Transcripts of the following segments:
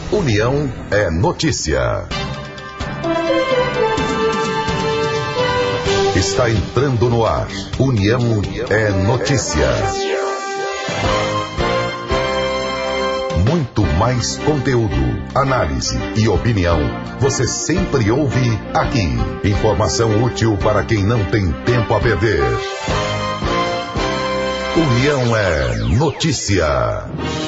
União é notícia. Está entrando no ar. União é notícia. Muito mais conteúdo, análise e opinião você sempre ouve aqui. Informação útil para quem não tem tempo a perder. União é notícia.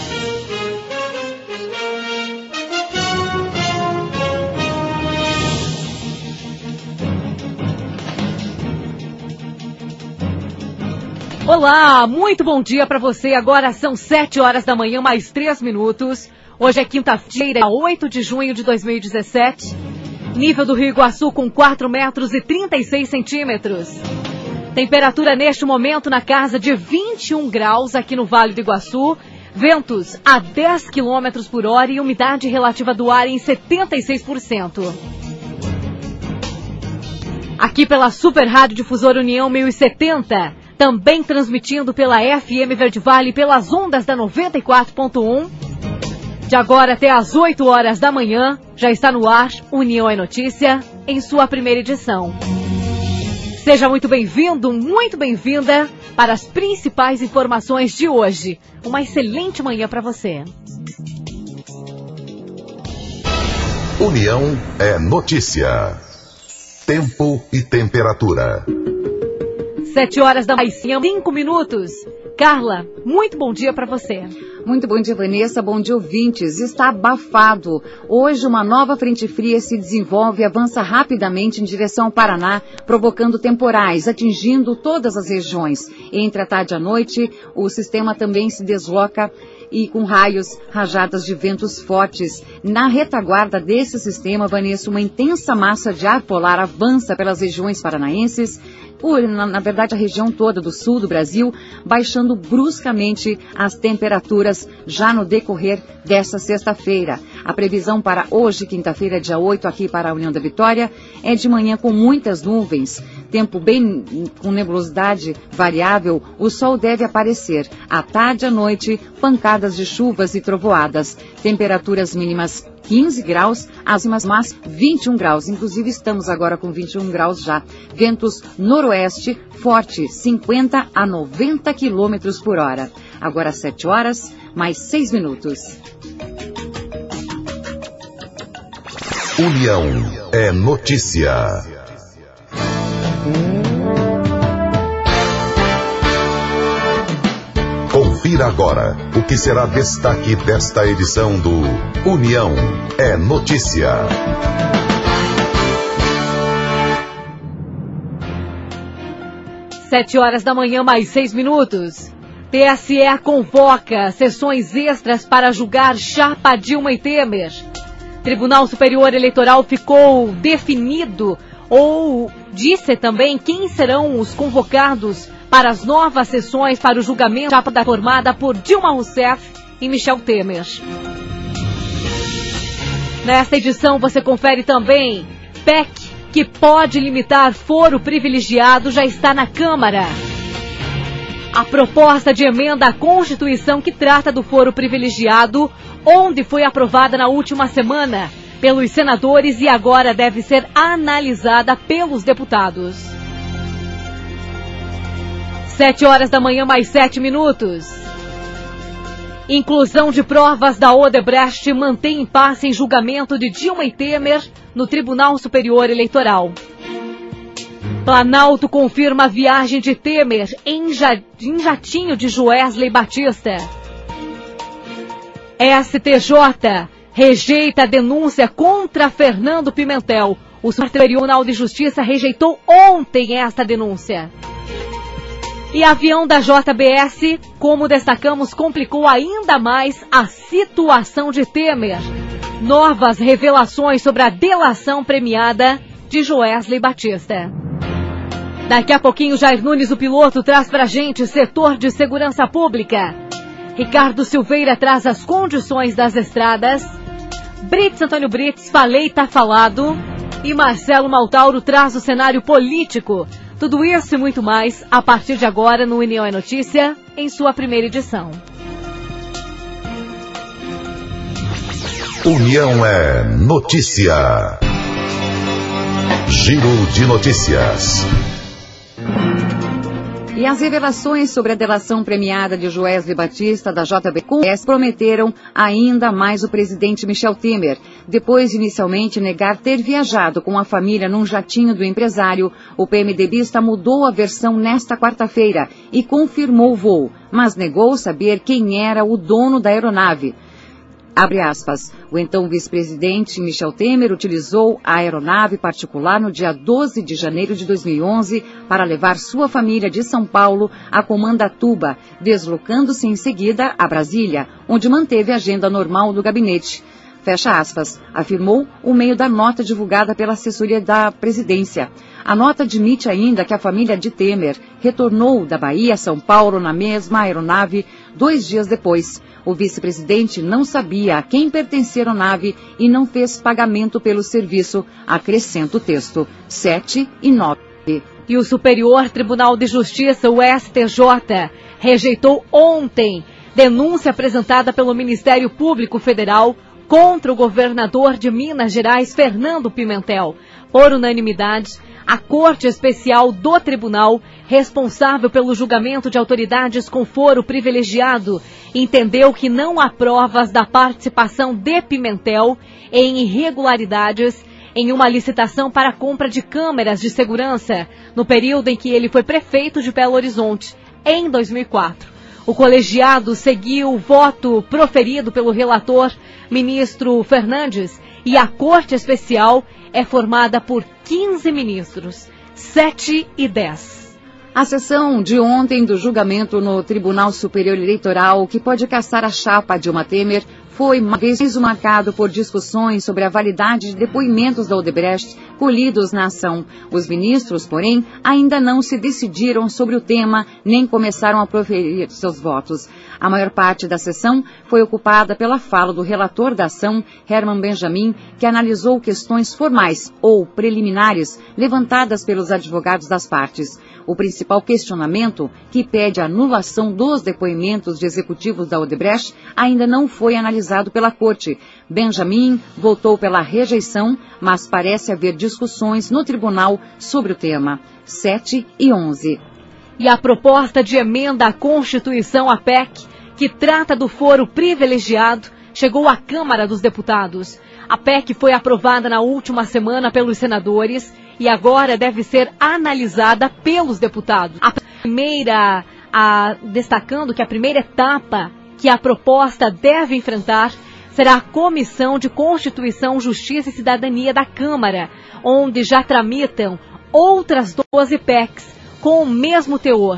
Olá, muito bom dia para você. Agora são 7 horas da manhã, mais 3 minutos. Hoje é quinta-feira, 8 de junho de 2017. Nível do Rio Iguaçu com 4 metros e 36 centímetros. Temperatura neste momento na casa de 21 graus aqui no Vale do Iguaçu. Ventos a 10 km por hora e umidade relativa do ar em 76%. Aqui pela Super Rádio Difusora União 1070. Também transmitindo pela FM Verde Vale pelas ondas da 94.1. De agora até às 8 horas da manhã, já está no ar União é Notícia, em sua primeira edição. Seja muito bem-vindo, muito bem-vinda para as principais informações de hoje. Uma excelente manhã para você. União é notícia. Tempo e temperatura. 7 horas da manhã, 5 minutos. Carla, muito bom dia para você. Muito bom dia, Vanessa. Bom dia, ouvintes. Está abafado. Hoje, uma nova frente fria se desenvolve e avança rapidamente em direção ao Paraná, provocando temporais, atingindo todas as regiões. Entre a tarde e a noite, o sistema também se desloca e com raios, rajadas de ventos fortes. Na retaguarda desse sistema, Vanessa, uma intensa massa de ar polar avança pelas regiões paranaenses, na verdade a região toda do sul do Brasil, baixando bruscamente as temperaturas já no decorrer desta sexta-feira. A previsão para hoje, quinta-feira, dia 8, aqui para a União da Vitória, é de manhã com muitas nuvens, tempo bem com nebulosidade variável, o sol deve aparecer. À tarde e à noite, pancadas de chuvas e trovoadas. Temperaturas mínimas 15 graus, as máximas 21 graus. Inclusive estamos agora com 21 graus já. Ventos noroeste forte, 50 a 90 quilômetros por hora. Agora 7 horas, mais 6 minutos. União é notícia. Confira agora o que será destaque desta edição do União é Notícia. Sete horas da manhã, mais 6 minutos. TSE convoca sessões extras para julgar chapa Dilma e Temer. Tribunal Superior Eleitoral ficou definido ou disse também quem serão os convocados para as novas sessões para o julgamento da chapa formada por Dilma Rousseff e Michel Temer. Nesta edição você confere também PEC que pode limitar foro privilegiado já está na Câmara. A proposta de emenda à Constituição que trata do foro privilegiado, onde foi aprovada na última semana pelos senadores e agora deve ser analisada pelos deputados. 7 horas da manhã, mais 7 minutos. Inclusão de provas da Odebrecht mantém impasse em julgamento de Dilma e Temer no Tribunal Superior Eleitoral. Planalto confirma a viagem de Temer em jatinho de Joesley Batista. STJ rejeita a denúncia contra Fernando Pimentel. O Superior Tribunal de Justiça rejeitou ontem esta denúncia. E avião da JBS, como destacamos, complicou ainda mais a situação de Temer. Novas revelações sobre a delação premiada de Joesley Batista. Daqui a pouquinho, Jair Nunes, o piloto, traz pra gente setor de segurança pública. Ricardo Silveira traz as condições das estradas. Antônio Brits, falei, tá falado. E Marcelo Maltauro traz o cenário político. Tudo isso e muito mais a partir de agora no União é Notícia, em sua primeira edição. União é notícia. Giro de notícias. E as revelações sobre a delação premiada de Joesley Batista da JBS prometeram ainda mais o presidente Michel Temer. Depois de inicialmente negar ter viajado com a família num jatinho do empresário, o PMDBista mudou a versão nesta quarta-feira e confirmou o voo, mas negou saber quem era o dono da aeronave. Abre aspas, o então vice-presidente Michel Temer utilizou a aeronave particular no dia 12 de janeiro de 2011 para levar sua família de São Paulo a Comandatuba, deslocando-se em seguida a Brasília, onde manteve a agenda normal do gabinete. Fecha aspas, afirmou o meio da nota divulgada pela assessoria da presidência. A nota admite ainda que a família de Temer retornou da Bahia a São Paulo na mesma aeronave 2 dias depois. O vice-presidente não sabia a quem pertencia a aeronave e não fez pagamento pelo serviço, acrescenta o texto 7 e 9. E o Superior Tribunal de Justiça, o STJ, rejeitou ontem denúncia apresentada pelo Ministério Público Federal contra o governador de Minas Gerais, Fernando Pimentel. Por unanimidade, a Corte Especial do Tribunal, responsável pelo julgamento de autoridades com foro privilegiado, entendeu que não há provas da participação de Pimentel em irregularidades em uma licitação para a compra de câmeras de segurança no período em que ele foi prefeito de Belo Horizonte, em 2004. O colegiado seguiu o voto proferido pelo relator, ministro Fernandes, e a Corte Especial é formada por 15 ministros, 7 e 10. A sessão de ontem do julgamento no Tribunal Superior Eleitoral, que pode caçar a chapa Dilma Temer, foi mais marcado por discussões sobre a validade de depoimentos da Odebrecht colhidos na ação. Os ministros, porém, ainda não se decidiram sobre o tema, nem começaram a proferir seus votos. A maior parte da sessão foi ocupada pela fala do relator da ação, Herman Benjamin, que analisou questões formais ou preliminares levantadas pelos advogados das partes. O principal questionamento, que pede a anulação dos depoimentos de executivos da Odebrecht, ainda não foi analisado pela Corte. Benjamin votou pela rejeição, mas parece haver discussões no tribunal sobre o tema. 7 e 11. E a proposta de emenda à Constituição, a PEC, que trata do foro privilegiado, chegou à Câmara dos Deputados. A PEC foi aprovada na última semana pelos senadores e agora deve ser analisada pelos deputados. Destacando que a primeira etapa que a proposta deve enfrentar será a Comissão de Constituição, Justiça e Cidadania da Câmara, onde já tramitam outras 12 PECs com o mesmo teor.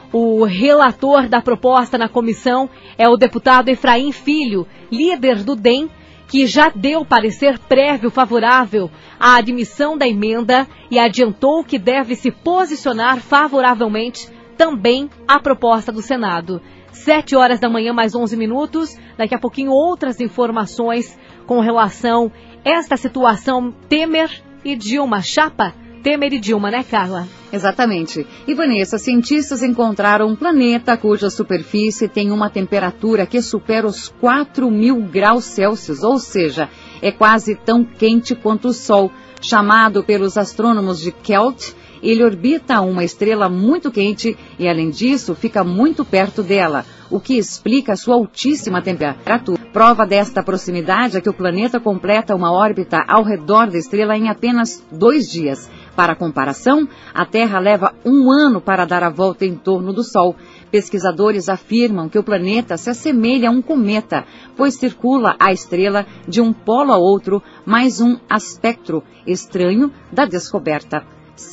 O relator da proposta na comissão é o deputado Efraim Filho, líder do DEM, que já deu parecer prévio favorável à admissão da emenda e adiantou que deve se posicionar favoravelmente também à proposta do Senado. 7 horas da manhã, mais 11 minutos. Daqui a pouquinho, outras informações com relação a esta situação Temer e Dilma. Chapa Temer e Dilma, né, Carla? Exatamente. E, Vanessa, cientistas encontraram um planeta cuja superfície tem uma temperatura que supera os 4.000 graus Celsius, ou seja, é quase tão quente quanto o Sol. Chamado pelos astrônomos de Kelt, ele orbita uma estrela muito quente e, além disso, fica muito perto dela, o que explica sua altíssima temperatura. Prova desta proximidade é que o planeta completa uma órbita ao redor da estrela em apenas 2 dias. Para comparação, a Terra leva 1 ano para dar a volta em torno do Sol. Pesquisadores afirmam que o planeta se assemelha a um cometa, pois circula a estrela de um polo a outro, mais um aspecto estranho da descoberta.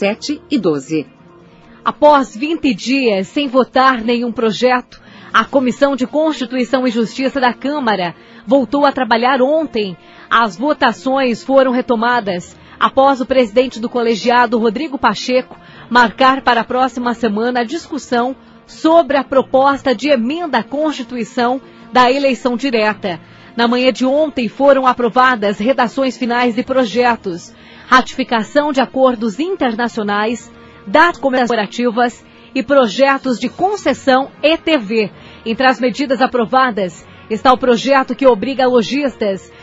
7 e 12. Após 20 dias sem votar nenhum projeto, a Comissão de Constituição e Justiça da Câmara voltou a trabalhar ontem. As votações foram retomadas após o presidente do colegiado, Rodrigo Pacheco, marcar para a próxima semana a discussão sobre a proposta de emenda à Constituição da eleição direta. Na manhã de ontem foram aprovadas redações finais de projetos, ratificação de acordos internacionais, datas comemorativas e projetos de concessão ETV. Entre as medidas aprovadas está o projeto que obriga lojistas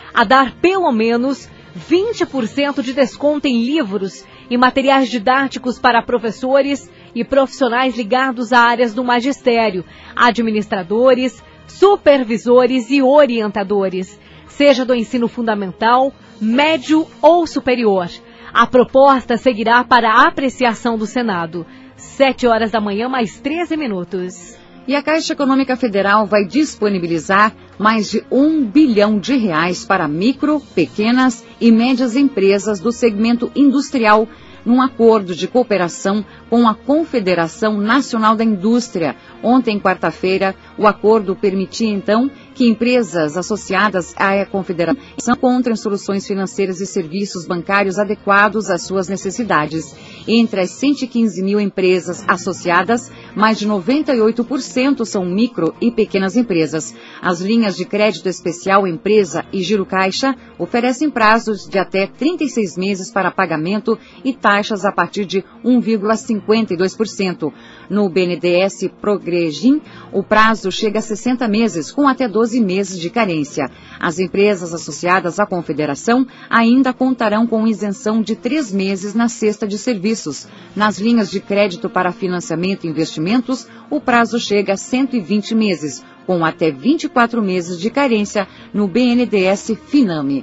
a dar pelo menos 20% de desconto em livros e materiais didáticos para professores e profissionais ligados a áreas do magistério, administradores, supervisores e orientadores, seja do ensino fundamental, médio ou superior. A proposta seguirá para a apreciação do Senado. 7h mais 13 minutos. E a Caixa Econômica Federal vai disponibilizar mais de R$1 bilhão para micro, pequenas e médias empresas do segmento industrial, num acordo de cooperação com a Confederação Nacional da Indústria. Ontem, quarta-feira, o acordo permitia, então, que empresas associadas à Confederação encontrem soluções financeiras e serviços bancários adequados às suas necessidades. Entre as 115 mil empresas associadas, mais de 98% são micro e pequenas empresas. As linhas de crédito especial Empresa e Giro Caixa oferecem prazos de até 36 meses para pagamento e taxas a partir de 1,52%. No BNDES Progregin, o prazo chega a 60 meses, com até 12 meses de carência. As empresas associadas à Confederação ainda contarão com isenção de 3 meses na cesta de serviços. Nas linhas de crédito para financiamento e investimentos, o prazo chega a 120 meses, com até 24 meses de carência no BNDES Finame.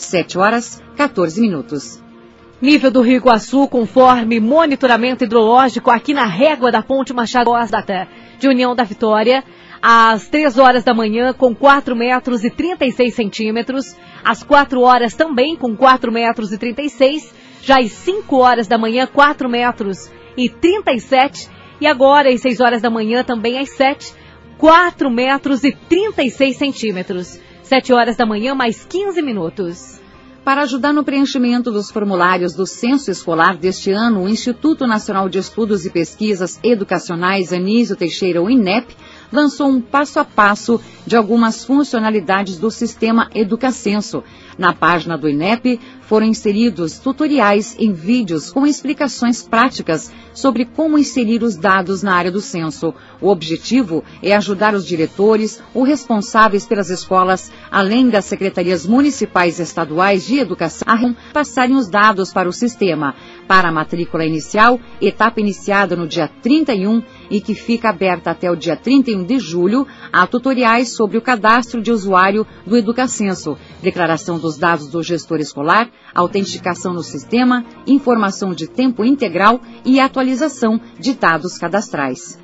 7h14. Nível do Rio Iguaçu conforme monitoramento hidrológico aqui na régua da Ponte Machado Osdata, de União da Vitória, às 3h com 4 metros e 36 centímetros, às 4h também com 4 metros e 36, já às 5h 4 metros e 37, e agora às 6h também às 7, 4 metros e 36 centímetros. 7h mais 15 minutos. Para ajudar no preenchimento dos formulários do censo escolar deste ano, o Instituto Nacional de Estudos e Pesquisas Educacionais Anísio Teixeira, o INEP, lançou um passo a passo de algumas funcionalidades do sistema Educacenso. Na página do INEP foram inseridos tutoriais em vídeos com explicações práticas sobre como inserir os dados na área do censo. O objetivo é ajudar os diretores ou responsáveis pelas escolas, além das secretarias municipais e estaduais de educação, a passarem os dados para o sistema. Para a matrícula inicial, etapa iniciada no dia 31 e que fica aberta até o dia 31 de julho, há tutoriais sobre o cadastro de usuário do Educacenso, declaração dos dados do gestor escolar, autenticação no sistema, informação de tempo integral e atualização de dados cadastrais.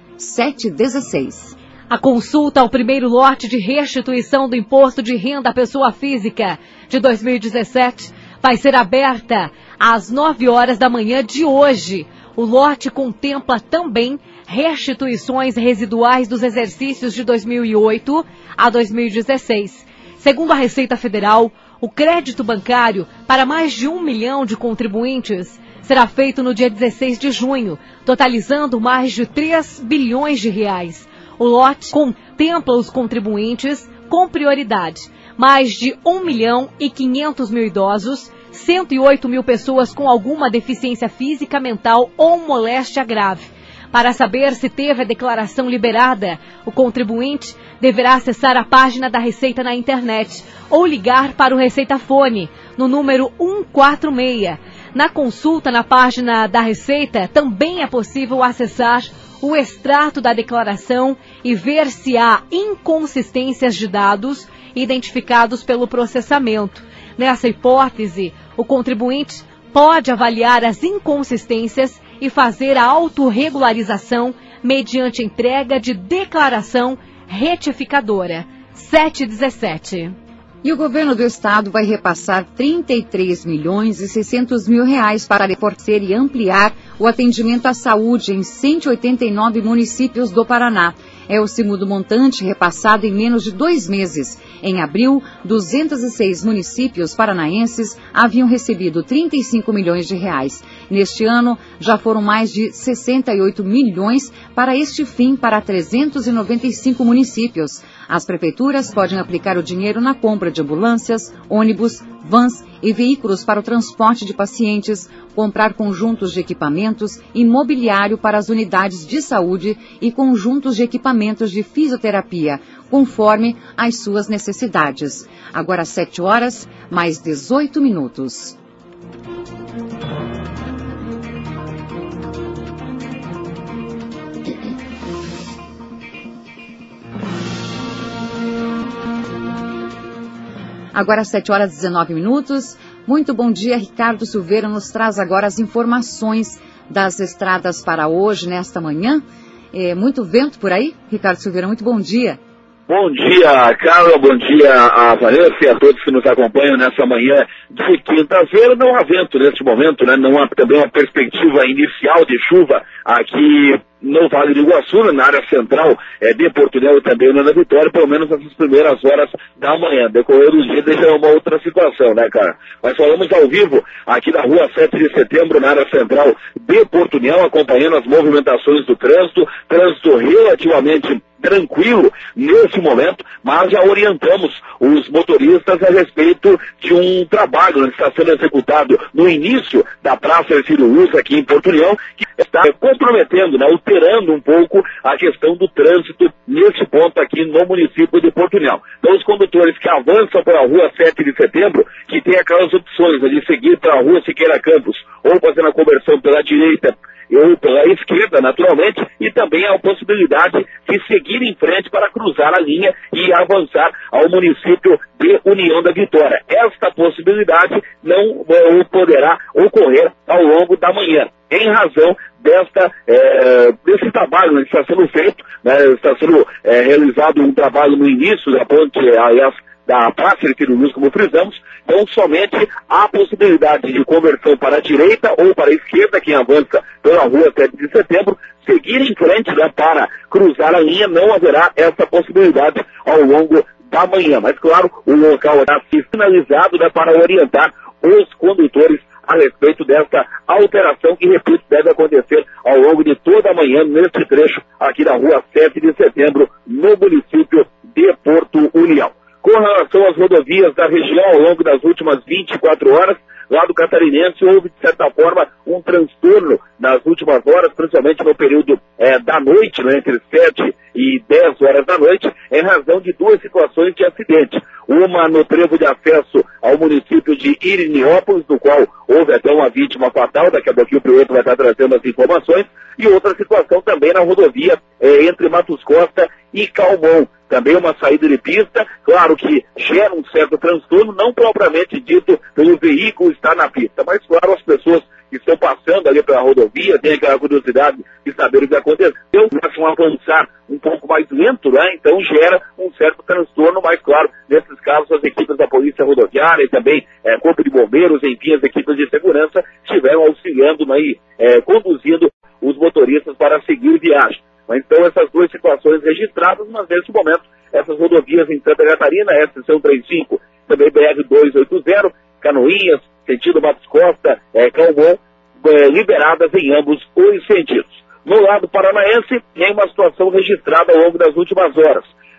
7h16. A consulta ao primeiro lote de restituição do Imposto de Renda à Pessoa Física de 2017 vai ser aberta às 9h de hoje. O lote contempla também restituições residuais dos exercícios de 2008 a 2016. Segundo a Receita Federal, o crédito bancário para mais de 1 milhão de contribuintes será feito no dia 16 de junho, totalizando mais de 3 bilhões de reais. O lote contempla os contribuintes com prioridade. Mais de 1 milhão e 500 mil idosos, 108 mil pessoas com alguma deficiência física, mental ou moléstia grave. Para saber se teve a declaração liberada, o contribuinte deverá acessar a página da Receita na internet ou ligar para o Receita Fone, no número 146. Na consulta na página da Receita, também é possível acessar o extrato da declaração e ver se há inconsistências de dados identificados pelo processamento. Nessa hipótese, o contribuinte pode avaliar as inconsistências e fazer a autorregularização mediante entrega de declaração retificadora. 7h17. E o governo do estado vai repassar 33 milhões e 600 mil reais para reforçar e ampliar o atendimento à saúde em 189 municípios do Paraná. É o segundo montante repassado em menos de 2 meses. Em abril, 206 municípios paranaenses haviam recebido 35 milhões de reais. Neste ano, já foram mais de 68 milhões para este fim para 395 municípios. As prefeituras podem aplicar o dinheiro na compra de ambulâncias, ônibus, vans e veículos para o transporte de pacientes, comprar conjuntos de equipamentos e mobiliário para as unidades de saúde e conjuntos de equipamentos de fisioterapia, conforme as suas necessidades. Agora 7 horas, mais 18 minutos. Agora 7 horas e 19 minutos. Muito bom dia, Ricardo Silveira nos traz agora as informações das estradas para hoje, nesta manhã. Muito vento por aí? Ricardo Silveira, muito bom dia. Bom dia, Carla, bom dia a Vanessa e a todos que nos acompanham nessa manhã de quinta-feira. Não há vento neste momento, né? Não há também uma perspectiva inicial de chuva aqui no Vale do Iguaçu, na área central de Portunhol e também na Vitória, pelo menos nessas primeiras horas da manhã. Decorrer do dia deixa uma outra situação, né, cara? Mas falamos ao vivo aqui na rua 7 de setembro, na área central de Portunhol, acompanhando as movimentações do trânsito relativamente tranquilo nesse momento, mas já orientamos os motoristas a respeito de um trabalho que está sendo executado no início da Praça Ercílio Luz aqui em Portunhol, que está comprometendo, né, alterando um pouco a questão do trânsito nesse ponto aqui no município de Portunhol. Então os condutores que avançam pela rua 7 de setembro, que tem aquelas opções de seguir pela rua Siqueira Campos ou fazendo a conversão pela direita ou pela esquerda, naturalmente, e também a possibilidade de seguir em frente para cruzar a linha e avançar ao município de União da Vitória. Esta possibilidade não poderá ocorrer ao longo da manhã, em razão desse trabalho que está sendo feito, né, está sendo realizado um trabalho no início da ponte, aliás, da Praça Ercílio Luz, como frisamos. Então somente há possibilidade de conversão para a direita ou para a esquerda, quem avança pela rua 7 de setembro, seguir em frente, né, para cruzar a linha, não haverá essa possibilidade ao longo da manhã. Mas claro, o local está sinalizado, né, para orientar os condutores a respeito dessa alteração que, repito, deve acontecer ao longo de toda a manhã neste trecho aqui da rua 7 de setembro, no município de Porto União. Com relação às rodovias da região, ao longo das últimas 24 horas, lá do Catarinense, houve, de certa forma, um transtorno nas últimas horas, principalmente no período da noite, né, entre 7 e 10 horas da noite, em razão de duas situações de acidente. Uma no trevo de acesso ao município de Iriniópolis, no qual houve até uma vítima fatal, daqui a pouquinho o piloto vai estar trazendo as informações, e outra situação também na rodovia entre Matos Costa e Calmon. Também uma saída de pista, claro que gera um certo transtorno, não propriamente dito pelo veículo estar na pista, mas claro, as pessoas que estão passando ali pela rodovia têm aquela curiosidade de saber o que aconteceu, começam a avançar um pouco mais lento, né? Então gera um certo transtorno, mas claro, nesses casos as equipes da Polícia Rodoviária e também Corpo de Bombeiros, enfim, as equipes de segurança estiveram auxiliando, né, e conduzindo os motoristas para seguir viagem. Mas então essas duas situações registradas, mas nesse momento essas rodovias em Santa Catarina, SC-135, também BR-280, Canoinhas, sentido Matos Costa, Calmon, liberadas em ambos os sentidos. No lado paranaense, tem uma situação registrada ao longo das últimas horas.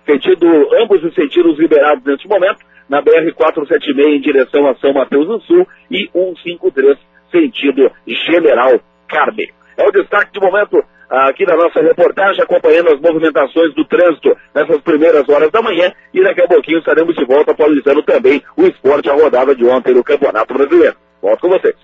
Ambos os sentidos liberados neste momento, na BR-476 em direção a São Mateus do Sul e 153 sentido General Carneiro. É o destaque de momento aqui da nossa reportagem, acompanhando as movimentações do trânsito nessas primeiras horas da manhã, e daqui a pouquinho estaremos de volta atualizando também o esporte, a rodada de ontem no Campeonato Brasileiro. Volto com vocês.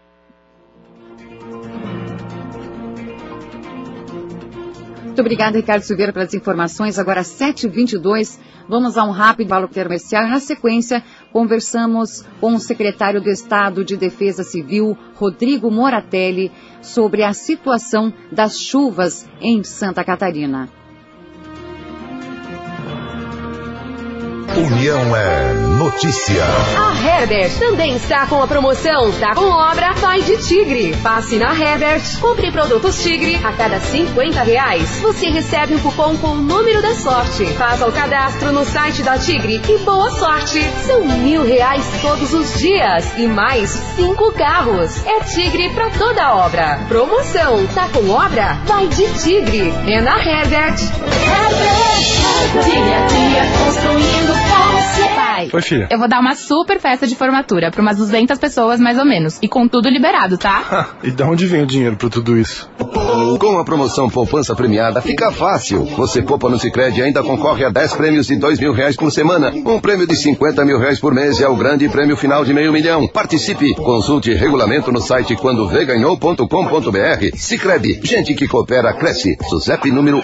Muito obrigada, Ricardo Silveira, pelas informações. Agora 7h22, vamos a um rápido bloco comercial e na sequência conversamos com o secretário do Estado de Defesa Civil, Rodrigo Moratelli, sobre a situação das chuvas em Santa Catarina. União é notícia. A Herbert também está com a promoção Tá com Obra Vai de Tigre. Passe na Herbert, compre produtos Tigre a cada R$50. Você recebe um cupom com o número da sorte. Faça o cadastro no site da Tigre e boa sorte. São R$1.000 todos os dias e mais 5 carros. É Tigre pra toda obra. Promoção Tá com Obra Vai de Tigre. É na Herbert. Dia a dia construindo com você. Pai, Oi, filha. eu vou dar uma super festa de formatura pra umas 200 pessoas mais ou menos. E com tudo liberado, tá? E de onde vem o dinheiro pra tudo isso? Com a promoção Poupança Premiada fica fácil. Você poupa no Sicredi e ainda concorre a 10 prêmios de R$2.000 por semana. Um prêmio de R$50 mil por mês é o grande prêmio final de R$500 mil. Participe. Consulte regulamento no site quandoveganhou.com.br. Sicredi. Gente que coopera, cresce. SUSEP número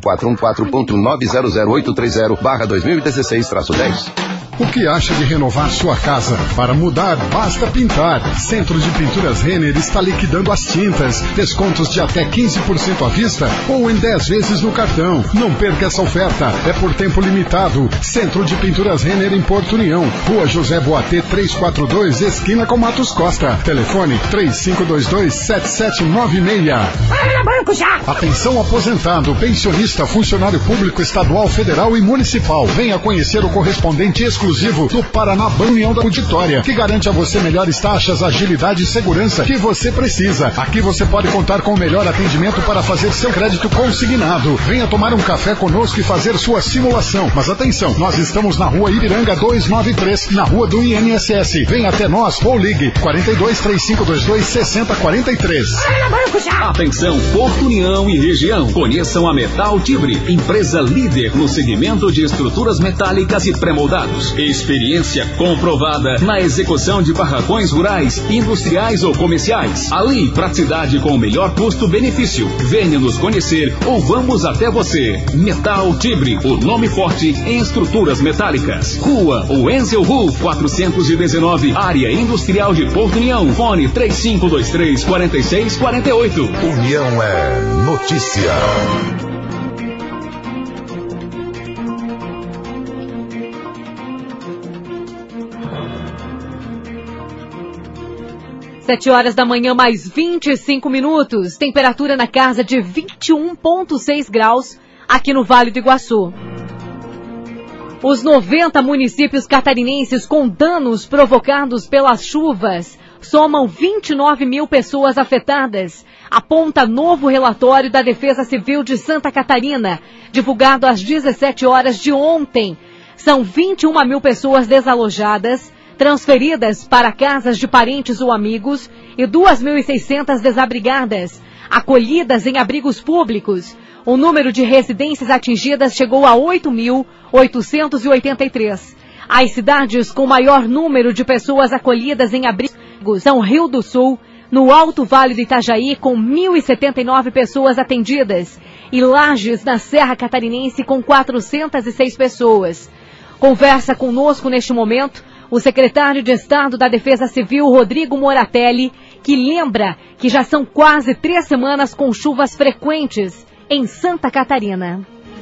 15414.900830/2016-10. O que acha de renovar sua casa? Para mudar, basta pintar. Centro de Pinturas Renner está liquidando as tintas. Descontos de até 15% à vista ou em 10 vezes no cartão. Não perca essa oferta. É por tempo limitado. Centro de Pinturas Renner em Porto União. Rua José Boatê 342, esquina com Matos Costa. Telefone 3522-7796. Atenção aposentado, pensionista, funcionário público estadual, federal e municipal. Venha conhecer o correspondente exclusivo do Paraná União da Auditória, que garante a você melhores taxas, agilidade e segurança que você precisa. Aqui você pode contar com o melhor atendimento para fazer seu crédito consignado. Venha tomar um café conosco e fazer sua simulação. Mas atenção, nós estamos na Rua Ibiranga 293, na Rua do INSS. Venha até nós ou ligue 423522-6043. Atenção, Porto União e região. Conheçam a Metal Tibre, empresa líder no segmento de estruturas metálicas e pré-moldados. Experiência comprovada na execução de barracões rurais, industriais ou comerciais. Ali, praticidade com o melhor custo-benefício. Venha nos conhecer ou vamos até você. Metal Tibre, o nome forte em estruturas metálicas. Rua Wenzel Ru 419, área industrial de Porto União. Fone 3523-4648. União é notícia. 7 da manhã, mais 25 minutos. Temperatura na casa de 21,6 graus aqui no Vale do Iguaçu. Os 90 municípios catarinenses com danos provocados pelas chuvas somam 29 mil pessoas afetadas, aponta novo relatório da Defesa Civil de Santa Catarina, divulgado às 17 horas de ontem. São 21 mil pessoas desalojadas, transferidas para casas de parentes ou amigos e 2.600 desabrigadas, acolhidas em abrigos públicos. O número de residências atingidas chegou a 8.883. As cidades com maior número de pessoas acolhidas em abrigos são Rio do Sul, no Alto Vale do Itajaí, com 1.079 pessoas atendidas, e Lages, na Serra Catarinense, com 406 pessoas. Conversa conosco neste momento o secretário de Estado da Defesa Civil, Rodrigo Moratelli, que lembra que já são quase 3 semanas com chuvas frequentes em Santa Catarina.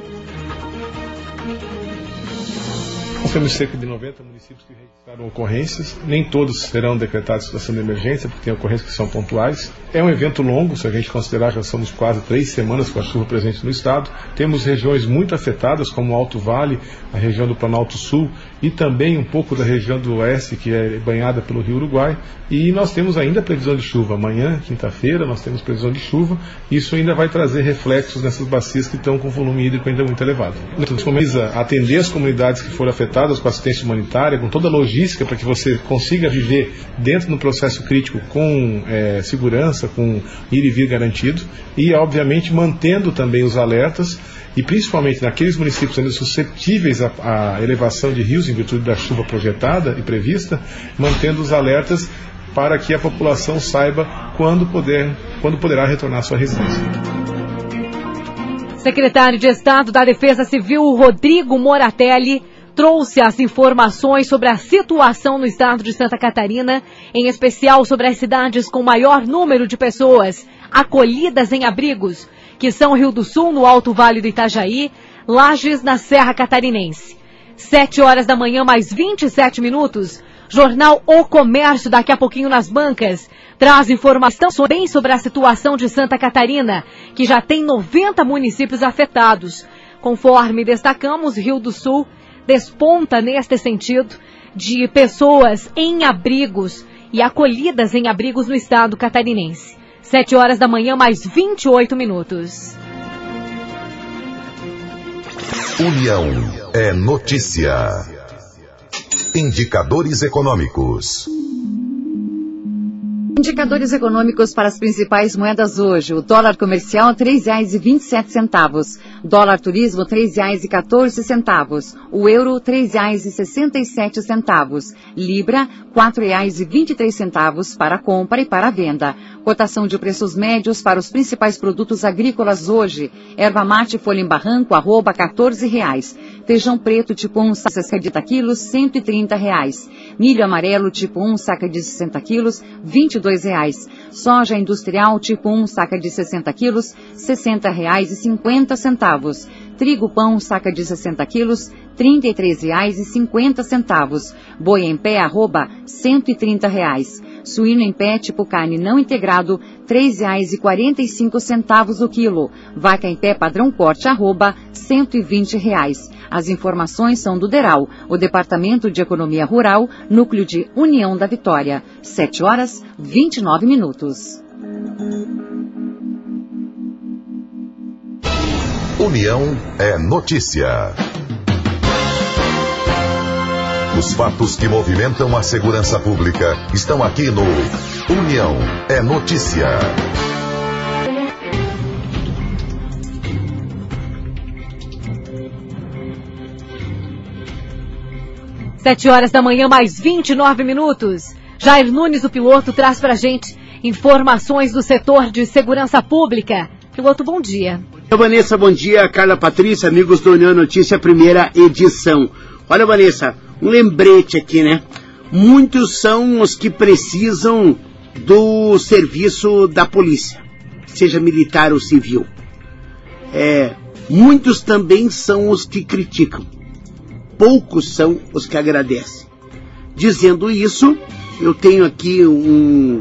Nós temos cerca de 90 municípios que registraram ocorrências. Nem todos serão decretados situação de emergência, porque tem ocorrências que são pontuais. É um evento longo, se a gente considerar que já somos quase 3 semanas com a chuva presente no estado. Temos regiões muito afetadas, como o Alto Vale, a região do Planalto Sul e também um pouco da região do Oeste, que é banhada pelo Rio Uruguai. E nós temos ainda previsão de chuva. Amanhã, quinta-feira, nós temos previsão de chuva. Isso ainda vai trazer reflexos nessas bacias que estão com volume hídrico ainda muito elevado. Então, precisa atender as comunidades que foram afetadas com assistência humanitária, com toda a logística para que você consiga viver dentro do processo crítico com segurança, com ir e vir garantido, e obviamente mantendo também os alertas, e principalmente naqueles municípios ainda suscetíveis à elevação de rios em virtude da chuva projetada e prevista, mantendo os alertas para que a população saiba quando poderá retornar à sua residência. Secretário de Estado da Defesa Civil, Rodrigo Moratelli, trouxe as informações sobre a situação no estado de Santa Catarina, em especial sobre as cidades com maior número de pessoas acolhidas em abrigos, que são Rio do Sul, no Alto Vale do Itajaí, Lages, na Serra Catarinense. 7 horas da manhã, mais 27 minutos. Jornal O Comércio, daqui a pouquinho nas bancas, traz informação bem sobre a situação de Santa Catarina, que já tem 90 municípios afetados. Conforme destacamos, Rio do Sul desponta neste sentido de pessoas em abrigos e acolhidas em abrigos no estado catarinense. 7 horas da manhã, mais 28 minutos. União é notícia. Indicadores econômicos. Indicadores econômicos para as principais moedas hoje. O dólar comercial R$ 3,27. Dólar turismo R$ 3,14. O euro R$ 3,67. Libra R$ 4,23 para compra e para venda. Cotação de preços médios para os principais produtos agrícolas hoje. Erva mate folha em barranco, arroba R$ 14,00. Feijão preto tipo 1, saca de 70 quilos, R$ 130,00. Milho amarelo tipo 1, saca de 60 quilos, R$ 22,00. Soja industrial tipo 1, saca de 60 quilos, R$ 60,50. Trigo pão, saca de 60 quilos, R$ 33,50. Boi em pé, arroba, R$ 130,00. Suíno em pé, tipo carne não integrado, R$ 3,45 o quilo. Vaca em pé, padrão corte, arroba, R$ 120,00. As informações são do DERAL, o Departamento de Economia Rural, Núcleo de União da Vitória. 7 horas, 29 minutos. União é notícia. Os fatos que movimentam a segurança pública estão aqui no União é notícia. Sete horas da manhã, mais 29 minutos. Jair Nunes, o piloto, traz pra gente informações do setor de segurança pública. Piloto, bom dia. Vanessa, bom dia. Carla Patrícia, amigos do União Notícia, primeira edição. Olha, Vanessa, um lembrete aqui, né? Muitos são os que precisam do serviço da polícia, seja militar ou civil. Muitos também são os que criticam. Poucos são os que agradecem. Dizendo isso, eu tenho aqui um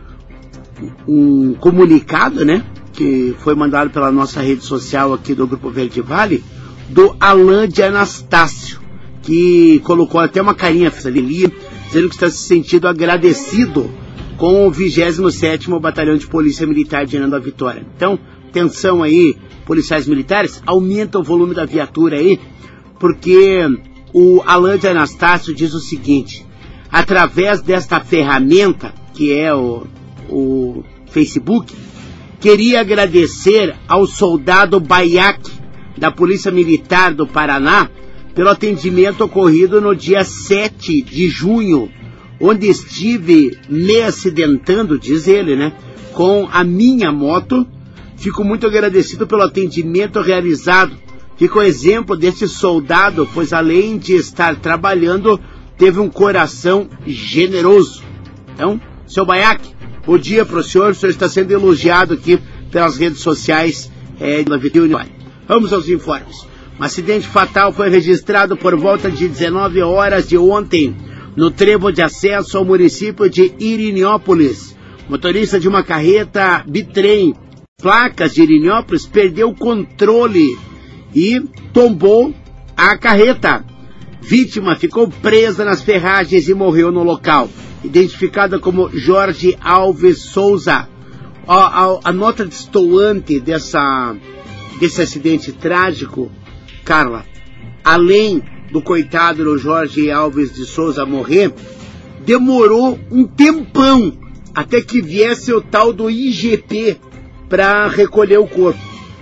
comunicado, né? Que foi mandado pela nossa rede social aqui do Grupo Verde Vale, do Alain de Anastácio, que colocou até uma carinha ali, dizendo que está se sentindo agradecido com o 27º Batalhão de Polícia Militar de União da Vitória. Então, atenção aí, policiais militares, aumenta o volume da viatura aí, porque o Alain de Anastácio diz o seguinte: através desta ferramenta, que é o Facebook, queria agradecer ao soldado Baiac, da Polícia Militar do Paraná, pelo atendimento ocorrido no dia 7 de junho, onde estive me acidentando, diz ele, né, com a minha moto. Fico muito agradecido pelo atendimento realizado. Fica o exemplo desse soldado, pois além de estar trabalhando, teve um coração generoso. Então, seu Baiac, bom dia para o senhor está sendo elogiado aqui pelas redes sociais da Vitória. Vamos aos informes. Um acidente fatal foi registrado por volta de 19 horas de ontem, no trevo de acesso ao município de Irinópolis. O motorista de uma carreta bitrem, placas de Irinópolis, perdeu o controle e tombou a carreta. Vítima ficou presa nas ferragens e morreu no local. Identificada como Jorge Alves Souza. A nota destoante desse acidente trágico, Carla, além do coitado do Jorge Alves de Souza morrer, demorou um tempão até que viesse o tal do IGP para recolher o corpo.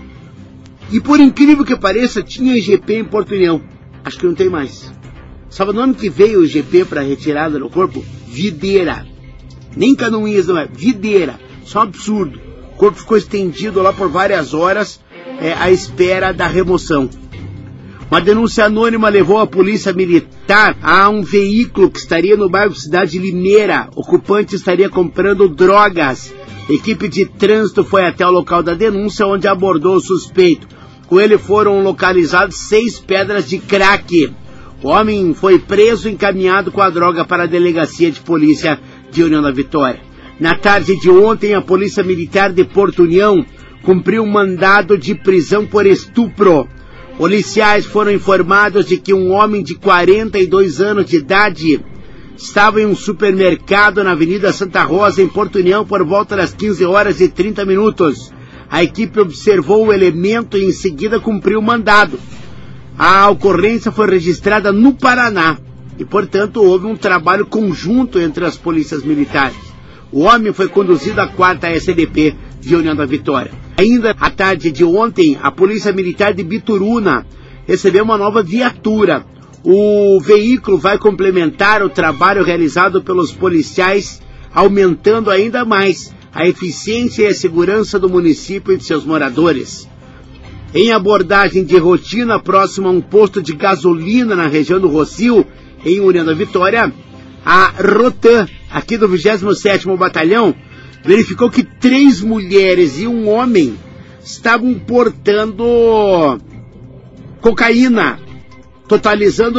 E por incrível que pareça, tinha IGP em Porto União. Acho que não tem mais. Sabe o nome que veio o IGP para retirada do corpo? Videira. Nem Canoinhas, não é. Videira. Só um absurdo. O corpo ficou estendido lá por várias horas à espera da remoção. Uma denúncia anônima levou a polícia militar a um veículo que estaria no bairro Cidade Limeira. O ocupante estaria comprando drogas. A equipe de trânsito foi até o local da denúncia, onde abordou o suspeito. Com ele foram localizadas 6 pedras de crack. O homem foi preso e encaminhado com a droga para a delegacia de polícia de União da Vitória. Na tarde de ontem, a Polícia Militar de Porto União cumpriu um mandado de prisão por estupro. Policiais foram informados de que um homem de 42 anos de idade estava em um supermercado na Avenida Santa Rosa, em Porto União, por volta das 15 horas e 30 minutos. A equipe observou o elemento e em seguida cumpriu o mandado. A ocorrência foi registrada no Paraná e, portanto, houve um trabalho conjunto entre as polícias militares. O homem foi conduzido à 4ª SDP de União da Vitória. Ainda à tarde de ontem, a Polícia Militar de Bituruna recebeu uma nova viatura. O veículo vai complementar o trabalho realizado pelos policiais, aumentando ainda mais a eficiência e a segurança do município e de seus moradores. Em abordagem de rotina próximo a um posto de gasolina na região do Rocio, em União da Vitória, a Rotan, aqui do 27º Batalhão, verificou que 3 mulheres e um homem estavam portando cocaína, totalizando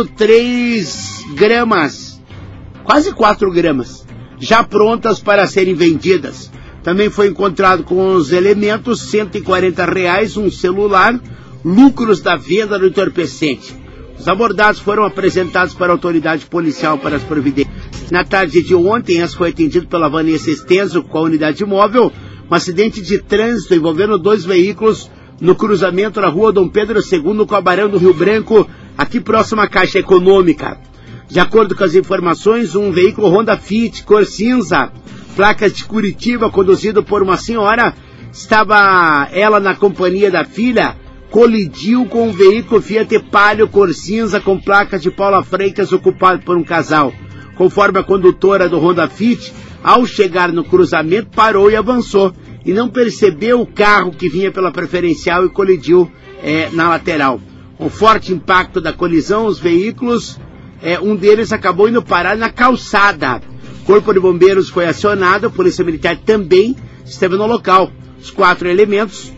3 gramas, quase 4 gramas, já prontas para serem vendidas. Também foi encontrado com os elementos R$140, um celular, lucros da venda do entorpecente. Os abordados foram apresentados para a autoridade policial para as providências. Na tarde de ontem, essa foi atendido pela Vanessa Esteso com a unidade móvel, um acidente de trânsito envolvendo 2 veículos no cruzamento na rua Dom Pedro II com a Barão do Rio Branco, aqui próximo à Caixa Econômica. De acordo com as informações, um veículo Honda Fit, cor cinza, placas de Curitiba, conduzido por uma senhora, estava ela na companhia da filha, colidiu com um veículo Fiat Palio, cor cinza, com placas de Paula Freitas, ocupado por um casal. Conforme a condutora do Honda Fit, ao chegar no cruzamento, parou e avançou, e não percebeu o carro que vinha pela preferencial e colidiu na lateral. Com forte impacto da colisão, os veículos, um deles acabou indo parar na calçada. O Corpo de Bombeiros foi acionado, a Polícia Militar também esteve no local. Os 4 elementos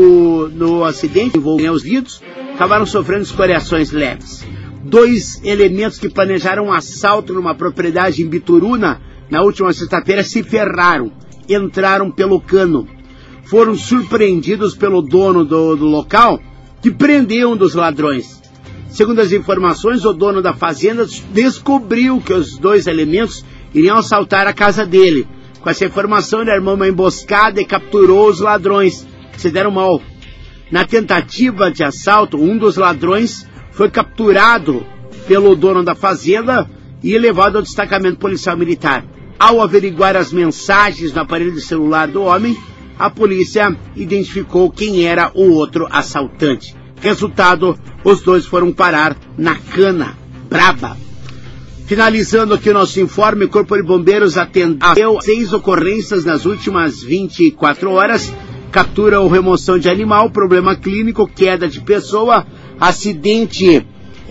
do acidente envolvendo os vidros acabaram sofrendo escoriações leves. 2 elementos que planejaram um assalto numa propriedade em Bituruna na última sexta-feira se ferraram, entraram pelo cano. Foram surpreendidos pelo dono do local, que prendeu um dos ladrões. Segundo as informações, o dono da fazenda descobriu que os 2 elementos iriam assaltar a casa dele. Com essa informação, ele armou uma emboscada e capturou os ladrões, que se deram mal. Na tentativa de assalto, um dos ladrões foi capturado pelo dono da fazenda e levado ao destacamento policial militar. Ao averiguar as mensagens no aparelho de celular do homem, a polícia identificou quem era o outro assaltante. Resultado, os 2 foram parar na cana braba. Finalizando aqui o nosso informe, o Corpo de Bombeiros atendeu 6 ocorrências nas últimas 24 horas, captura ou remoção de animal, problema clínico, queda de pessoa, acidente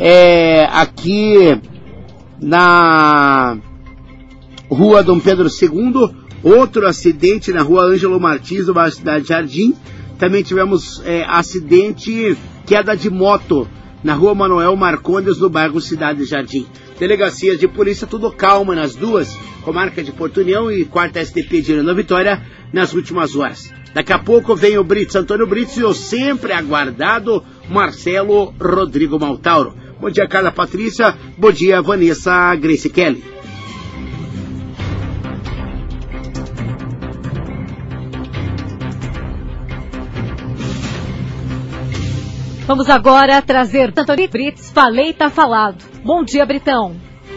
aqui na rua Dom Pedro II, outro acidente na rua Ângelo Martins, no bairro Cidade Jardim. Também tivemos acidente, queda de moto, na rua Manuel Marcondes, no bairro Cidade Jardim. Delegacias de polícia, tudo calma nas 2, comarca de Porto União e 4ª SDP de União da Vitória, nas últimas horas. Daqui a pouco vem o Brits, Antônio Brits, e o sempre aguardado Marcelo Rodrigo Maltauro. Bom dia, Carla Patrícia. Bom dia, Vanessa Grace Kelly. Vamos agora trazer Antônio Brits, falei, tá falado. Bom dia, Britão.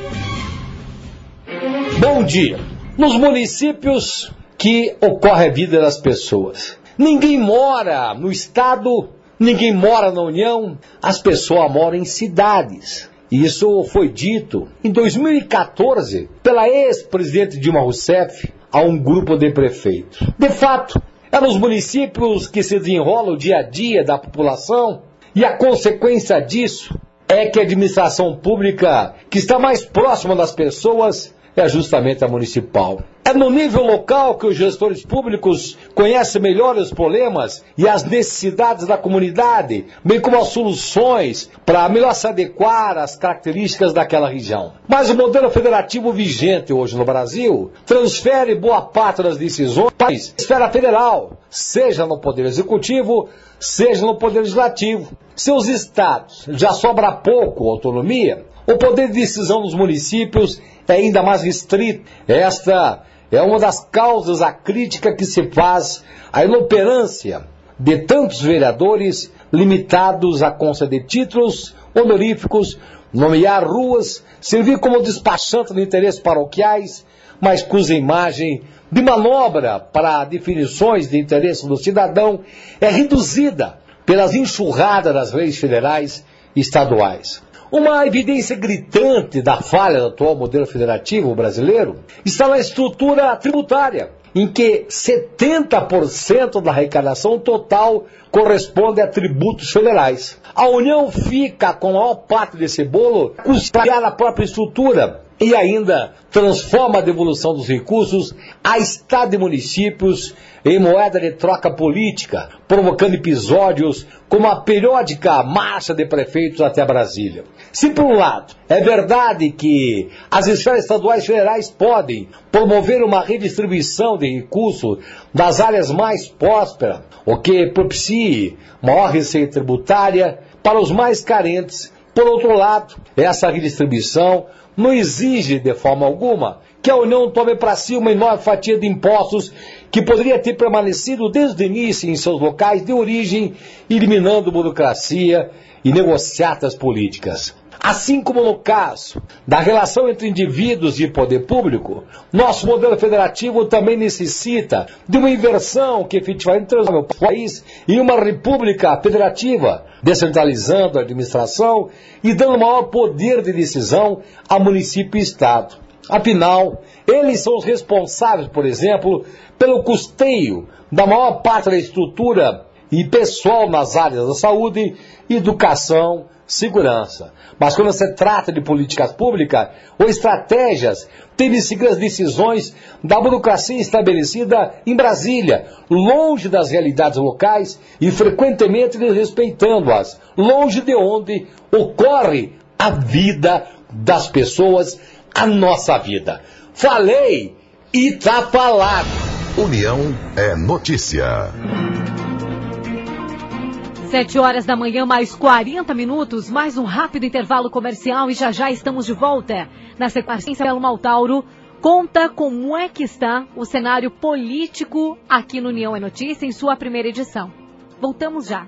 Bom dia. Nos municípios que ocorre a vida das pessoas, ninguém mora no estado, ninguém mora na União, as pessoas moram em cidades. Isso foi dito em 2014 pela ex-presidente Dilma Rousseff a um grupo de prefeitos. De fato, é nos municípios que se desenrola o dia a dia da população, e a consequência disso é que a administração pública, que está mais próxima das pessoas, é justamente a municipal. É no nível local que os gestores públicos conhecem melhor os problemas e as necessidades da comunidade, bem como as soluções para melhor se adequar às características daquela região. Mas o modelo federativo vigente hoje no Brasil transfere boa parte das decisões para a esfera federal, seja no Poder Executivo, seja no Poder Legislativo. Seus estados já sobra pouco autonomia, o poder de decisão dos municípios é ainda mais restrito. Esta é uma das causas à crítica que se faz à inoperância de tantos vereadores limitados a conceder títulos honoríficos, nomear ruas, servir como despachante de interesses paroquiais, mas cuja imagem de manobra para definições de interesse do cidadão é reduzida pelas enxurradas das leis federais e estaduais. Uma evidência gritante da falha do atual modelo federativo brasileiro está na estrutura tributária, em que 70% da arrecadação total corresponde a tributos federais. A União fica com a maior parte desse bolo custar a própria estrutura e ainda transforma a devolução dos recursos a Estado e municípios em moeda de troca política, provocando episódios como a periódica marcha de prefeitos até Brasília. Se por um lado é verdade que as esferas estaduais e federais podem promover uma redistribuição de recursos das áreas mais prósperas, o que propicie maior receita tributária para os mais carentes, por outro lado, essa redistribuição não exige de forma alguma que a União tome para si uma enorme fatia de impostos que poderia ter permanecido desde o início em seus locais de origem, eliminando burocracia e negociatas políticas. Assim como no caso da relação entre indivíduos e poder público, nosso modelo federativo também necessita de uma inversão que efetivamente transforme o país em uma república federativa, descentralizando a administração e dando maior poder de decisão a município e Estado. Afinal, eles são os responsáveis, por exemplo, pelo custeio da maior parte da estrutura e pessoal nas áreas da saúde, educação, segurança. Mas quando se trata de políticas públicas ou estratégias, tem de seguir as decisões da burocracia estabelecida em Brasília, longe das realidades locais e frequentemente desrespeitando-as, longe de onde ocorre a vida das pessoas, a nossa vida. Falei e tá falado. União é notícia. 7 horas da manhã, mais 40 minutos, mais um rápido intervalo comercial e já estamos de volta. Na sequência, Belo Maltauro conta como é que está o cenário político aqui no União é Notícia em sua primeira edição. Voltamos já.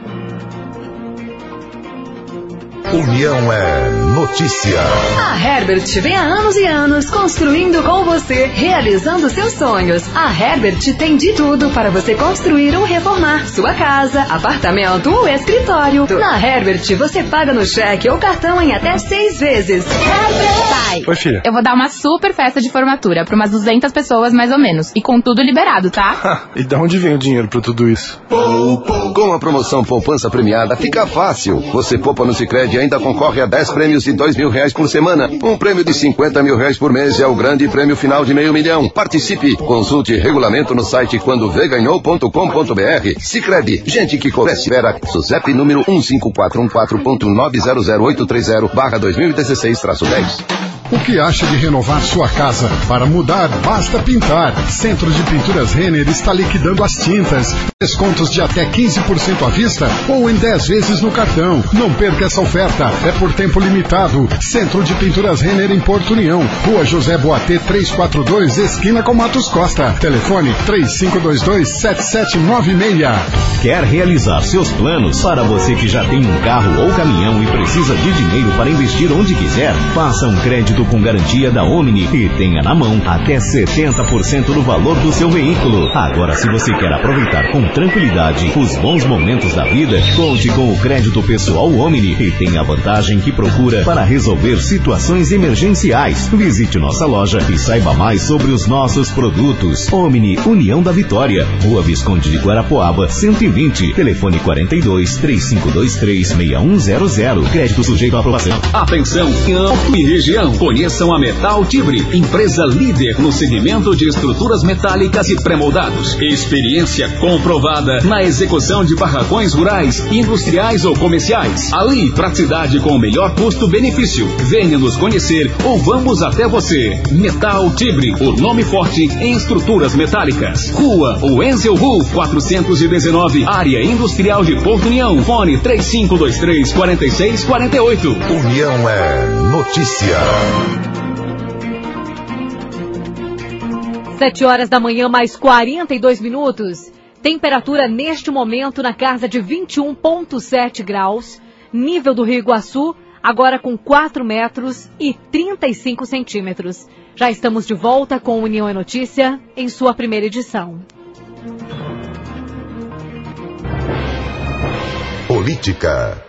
União é notícia. A Herbert vem há anos e anos construindo com você, realizando seus sonhos. A Herbert tem de tudo para você construir ou reformar sua casa, apartamento ou escritório. Na Herbert você paga no cheque ou cartão em até 6 vezes. Pai, Oi, filha. Eu vou dar uma super festa de formatura para umas 200 pessoas mais ou menos. E com tudo liberado, tá? E de onde vem o dinheiro pra tudo isso? Com a promoção Poupança Premiada fica fácil. Você poupa no Sicredi e ainda concorre a 10 prêmios de R$2.000 por semana. Um prêmio de R$50 mil por mês é o grande prêmio final de R$500 mil. Participe. Consulte regulamento no site quandoveganhou.com.br. Sicredi. Gente que conhece. SUSEP número 15414.900830/2016-10. O que acha de renovar sua casa? Para mudar, basta pintar. Centro de Pinturas Renner está liquidando as tintas. Descontos de até 15% à vista ou em 10 vezes no cartão. Não perca essa oferta. É por tempo limitado. Centro de Pinturas Renner em Porto União. Rua José Boatê 342, esquina com Matos Costa. Telefone 3522-7796. Quer realizar seus planos? Para você que já tem um carro ou caminhão e precisa de dinheiro para investir onde quiser, faça um crédito com garantia da Omni e tenha na mão até 70% do valor do seu veículo. Agora, se você quer aproveitar com tranquilidade os bons momentos da vida, conte com o crédito pessoal Omni e tenha a vantagem que procura para resolver situações emergenciais. Visite nossa loja e saiba mais sobre os nossos produtos. Omni União da Vitória, Rua Visconde de Guarapuava, 120, telefone 42-3523-6100. Crédito sujeito à aprovação. Atenção, Campo e região. Conheçam a Metal Tibre, empresa líder no segmento de estruturas metálicas e pré-moldados. Experiência comprovada na execução de barracões rurais, industriais ou comerciais. Ali, praticidade com o melhor custo-benefício. Venha nos conhecer ou vamos até você. Metal Tibre, o nome forte em estruturas metálicas. Rua Wenzel Ru, 419, área industrial de Porto União. Fone 3523-4648. União é notícia. 7 horas da manhã, mais 42 minutos. Temperatura neste momento na casa de 21,7 graus. Nível do Rio Iguaçu, agora com 4 metros e 35 centímetros. Já estamos de volta com União é Notícia em sua primeira edição. Política.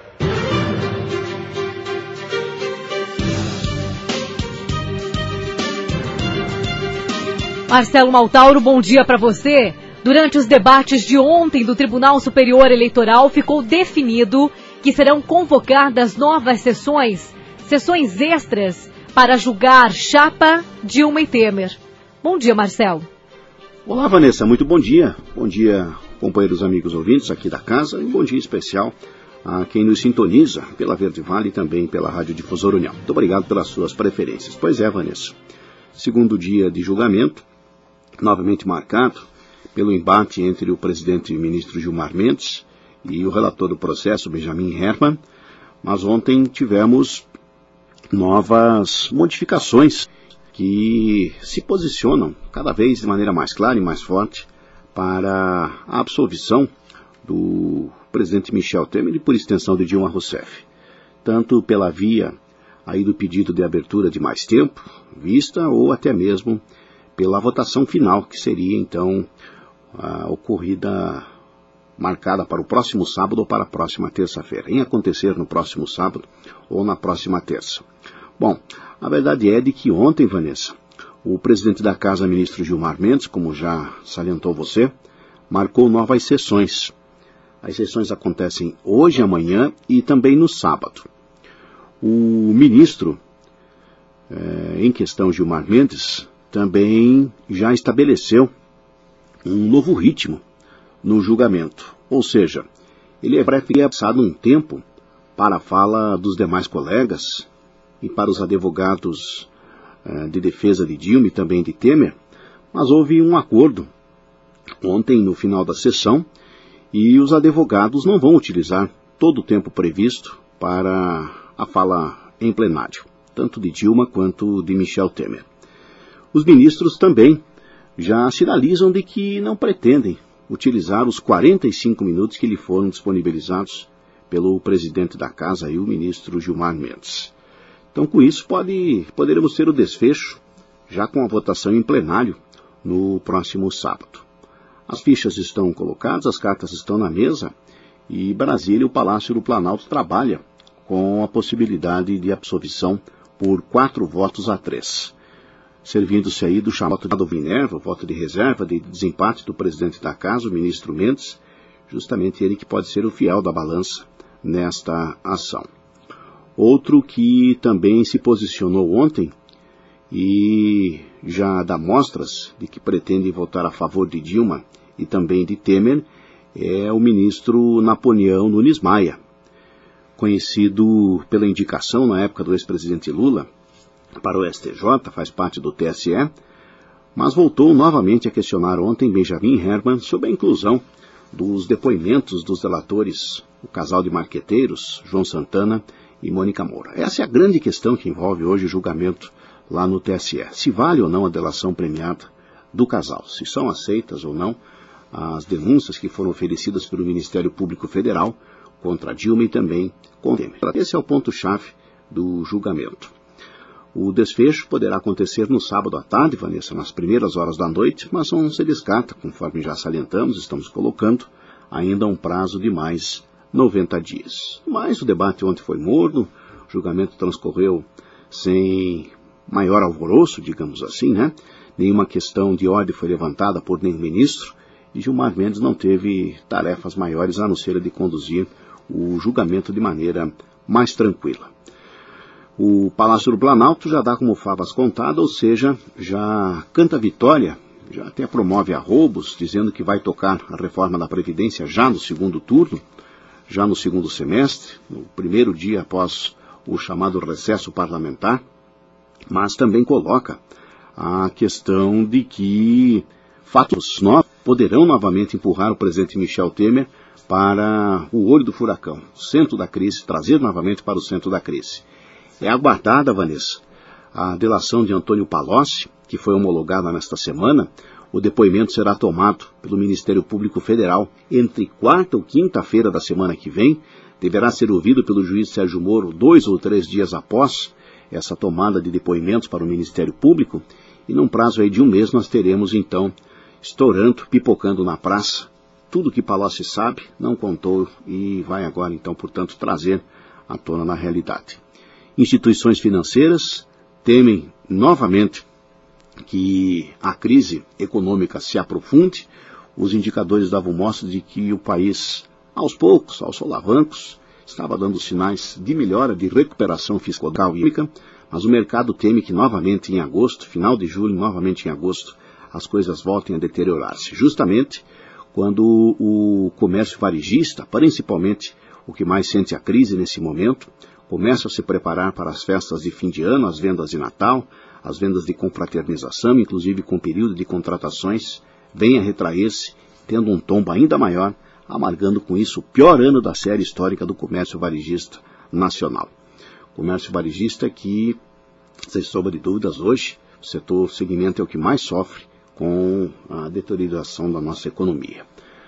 Marcelo Maltauro, bom dia para você. Durante os debates de ontem do Tribunal Superior Eleitoral, ficou definido que serão convocadas novas sessões extras, para julgar chapa Dilma e Temer. Bom dia, Marcelo. Olá, Vanessa, muito bom dia. Bom dia, companheiros, amigos ouvintes aqui da casa, e um bom dia especial a quem nos sintoniza pela Verde Vale e também pela Rádio Difusora União. Muito obrigado pelas suas preferências. Pois é, Vanessa, segundo dia de julgamento, novamente marcado pelo embate entre o presidente e ministro Gilmar Mendes e o relator do processo, Benjamin Herrmann, mas ontem tivemos novas modificações que se posicionam cada vez de maneira mais clara e mais forte para a absolvição do presidente Michel Temer e, por extensão, de Dilma Rousseff, tanto pela via aí do pedido de abertura de mais tempo, vista, ou até mesmo pela votação final, que seria, então, ocorrida, marcada para o próximo sábado ou para a próxima terça-feira, em acontecer no próximo sábado ou na próxima terça. Bom, a verdade é de que ontem, Vanessa, o presidente da Casa, ministro Gilmar Mendes, como já salientou você, marcou novas sessões. As sessões acontecem hoje, amanhã e também no sábado. O ministro, em questão, Gilmar Mendes, também já estabeleceu um novo ritmo no julgamento. Ou seja, ele prefere passado um tempo para a fala dos demais colegas e para os advogados de defesa de Dilma e também de Temer, mas houve um acordo ontem no final da sessão e os advogados não vão utilizar todo o tempo previsto para a fala em plenário, tanto de Dilma quanto de Michel Temer. Os ministros também já sinalizam de que não pretendem utilizar os 45 minutos que lhe foram disponibilizados pelo presidente da Casa e o ministro Gilmar Mendes. Então, com isso, poderemos ter o desfecho, já com a votação em plenário, no próximo sábado. As fichas estão colocadas, as cartas estão na mesa, e Brasília, o Palácio do Planalto, trabalha com a possibilidade de absolvição por 4-3, servindo-se aí do chamado Minerva, o voto de reserva, de desempate do presidente da Casa, o ministro Mendes, justamente ele que pode ser o fiel da balança nesta ação. Outro que também se posicionou ontem e já dá mostras de que pretende votar a favor de Dilma e também de Temer é o ministro Napoleão Nunes Maia, conhecido pela indicação na época do ex-presidente Lula para o STJ, faz parte do TSE, mas voltou novamente a questionar ontem Benjamin Herrmann sobre a inclusão dos depoimentos dos delatores, o casal de marqueteiros, João Santana e Mônica Moura. Essa é a grande questão que envolve hoje o julgamento lá no TSE. Se vale ou não a delação premiada do casal, se são aceitas ou não as denúncias que foram oferecidas pelo Ministério Público Federal contra Dilma e também contra Temer. Esse é o ponto-chave do julgamento. O desfecho poderá acontecer no sábado à tarde, Vanessa, nas primeiras horas da noite, mas não se descarta, conforme já salientamos, estamos colocando ainda um prazo de mais 90 dias. Mas o debate ontem foi morno, o julgamento transcorreu sem maior alvoroço, digamos assim, né? Nenhuma questão de ordem foi levantada por nenhum ministro e Gilmar Mendes não teve tarefas maiores a não ser a de conduzir o julgamento de maneira mais tranquila. O Palácio do Planalto já dá como favas contadas, ou seja, já canta vitória, já até promove arroubos, dizendo que vai tocar a reforma da Previdência já no segundo turno, já no segundo semestre, no primeiro dia após o chamado recesso parlamentar, mas também coloca a questão de que fatos novos poderão novamente empurrar o presidente Michel Temer para o olho do furacão, o centro da crise, trazer novamente para o centro da crise. É aguardada, Vanessa, a delação de Antônio Palocci, que foi homologada nesta semana. O depoimento será tomado pelo Ministério Público Federal entre quarta ou quinta-feira da semana que vem. Deverá ser ouvido pelo juiz Sérgio Moro 2 ou 3 dias após essa tomada de depoimentos para o Ministério Público. E num prazo aí de um mês nós teremos, então, estourando, pipocando na praça, tudo que Palocci sabe, não contou e vai agora, então, portanto, trazer à tona na realidade. Instituições financeiras temem novamente que a crise econômica se aprofunde. Os indicadores davam mostra de que o país, aos poucos, aos solavancos, estava dando sinais de melhora, de recuperação fiscal e econômica, mas o mercado teme que novamente em agosto, final de julho, novamente em agosto, as coisas voltem a deteriorar-se. Justamente quando o comércio varejista, principalmente o que mais sente a crise nesse momento, começa a se preparar para as festas de fim de ano, as vendas de Natal, as vendas de confraternização, inclusive com período de contratações, vem a retrair-se, tendo um tombo ainda maior, amargando com isso o pior ano da série histórica do comércio varejista nacional. Comércio varejista que, sem sombra de dúvidas, hoje, o segmento é o que mais sofre com a deterioração da nossa economia.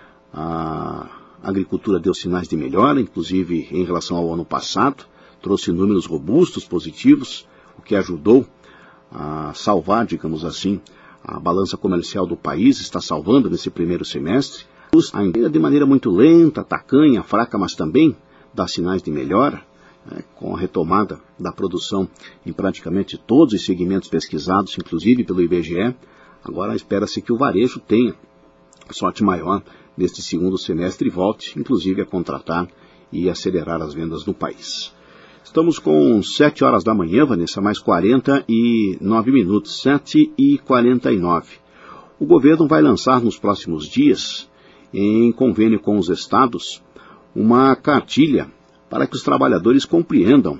A agricultura deu sinais de melhora, inclusive em relação ao ano passado, trouxe números robustos, positivos, o que ajudou a salvar, digamos assim, a balança comercial do país, está salvando nesse primeiro semestre, ainda de maneira muito lenta, tacanha, fraca, mas também dá sinais de melhora, com a retomada da produção em praticamente todos os segmentos pesquisados, inclusive pelo IBGE. Agora espera-se que o varejo tenha sorte maior neste segundo semestre e volte, inclusive, a contratar e acelerar as vendas no país. Estamos com 7 horas da manhã, Vanessa, mais 49 minutos, 7h49. O governo vai lançar nos próximos dias, em convênio com os estados, uma cartilha para que os trabalhadores compreendam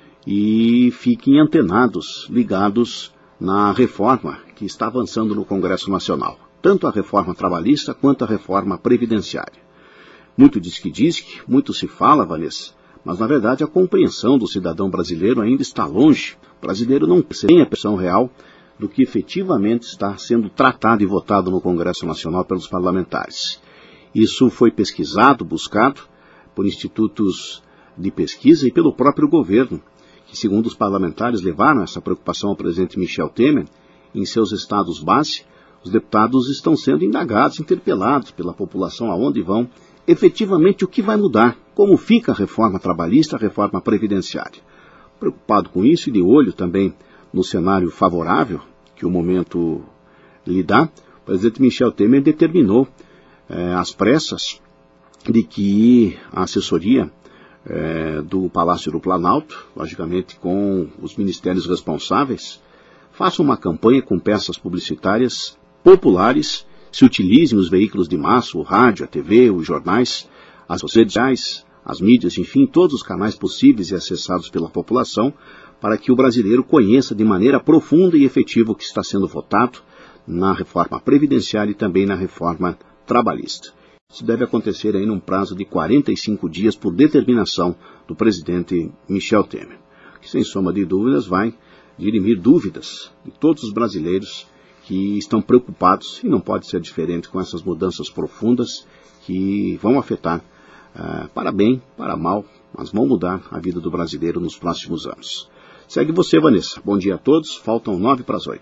e fiquem antenados, ligados na reforma que está avançando no Congresso Nacional. Tanto a reforma trabalhista quanto a reforma previdenciária. Muito diz que, muito se fala, Vanessa, mas na verdade a compreensão do cidadão brasileiro ainda está longe. O brasileiro não tem a percepção real do que efetivamente está sendo tratado e votado no Congresso Nacional pelos parlamentares. Isso foi pesquisado, buscado por institutos de pesquisa e pelo próprio governo, que, segundo os parlamentares, levaram essa preocupação ao presidente Michel Temer. Em seus estados base, os deputados estão sendo indagados, interpelados pela população aonde vão, efetivamente o que vai mudar, como fica a reforma trabalhista, a reforma previdenciária. Preocupado com isso e de olho também no cenário favorável que o momento lhe dá, o presidente Michel Temer determinou às pressas de que a assessoria do Palácio do Planalto, logicamente com os ministérios responsáveis, faça uma campanha com peças publicitárias populares, se utilizem os veículos de massa, o rádio, a TV, os jornais, as redes sociais, as mídias, enfim, todos os canais possíveis e acessados pela população, para que o brasileiro conheça de maneira profunda e efetiva o que está sendo votado na reforma previdenciária e também na reforma trabalhista. Isso deve acontecer aí num prazo de 45 dias por determinação do presidente Michel Temer, que sem soma de dúvidas vai dirimir dúvidas de todos os brasileiros que estão preocupados, e não pode ser diferente com essas mudanças profundas que vão afetar para bem, para mal, mas vão mudar a vida do brasileiro nos próximos anos. Segue você, Vanessa. Bom dia a todos. Faltam 7:50.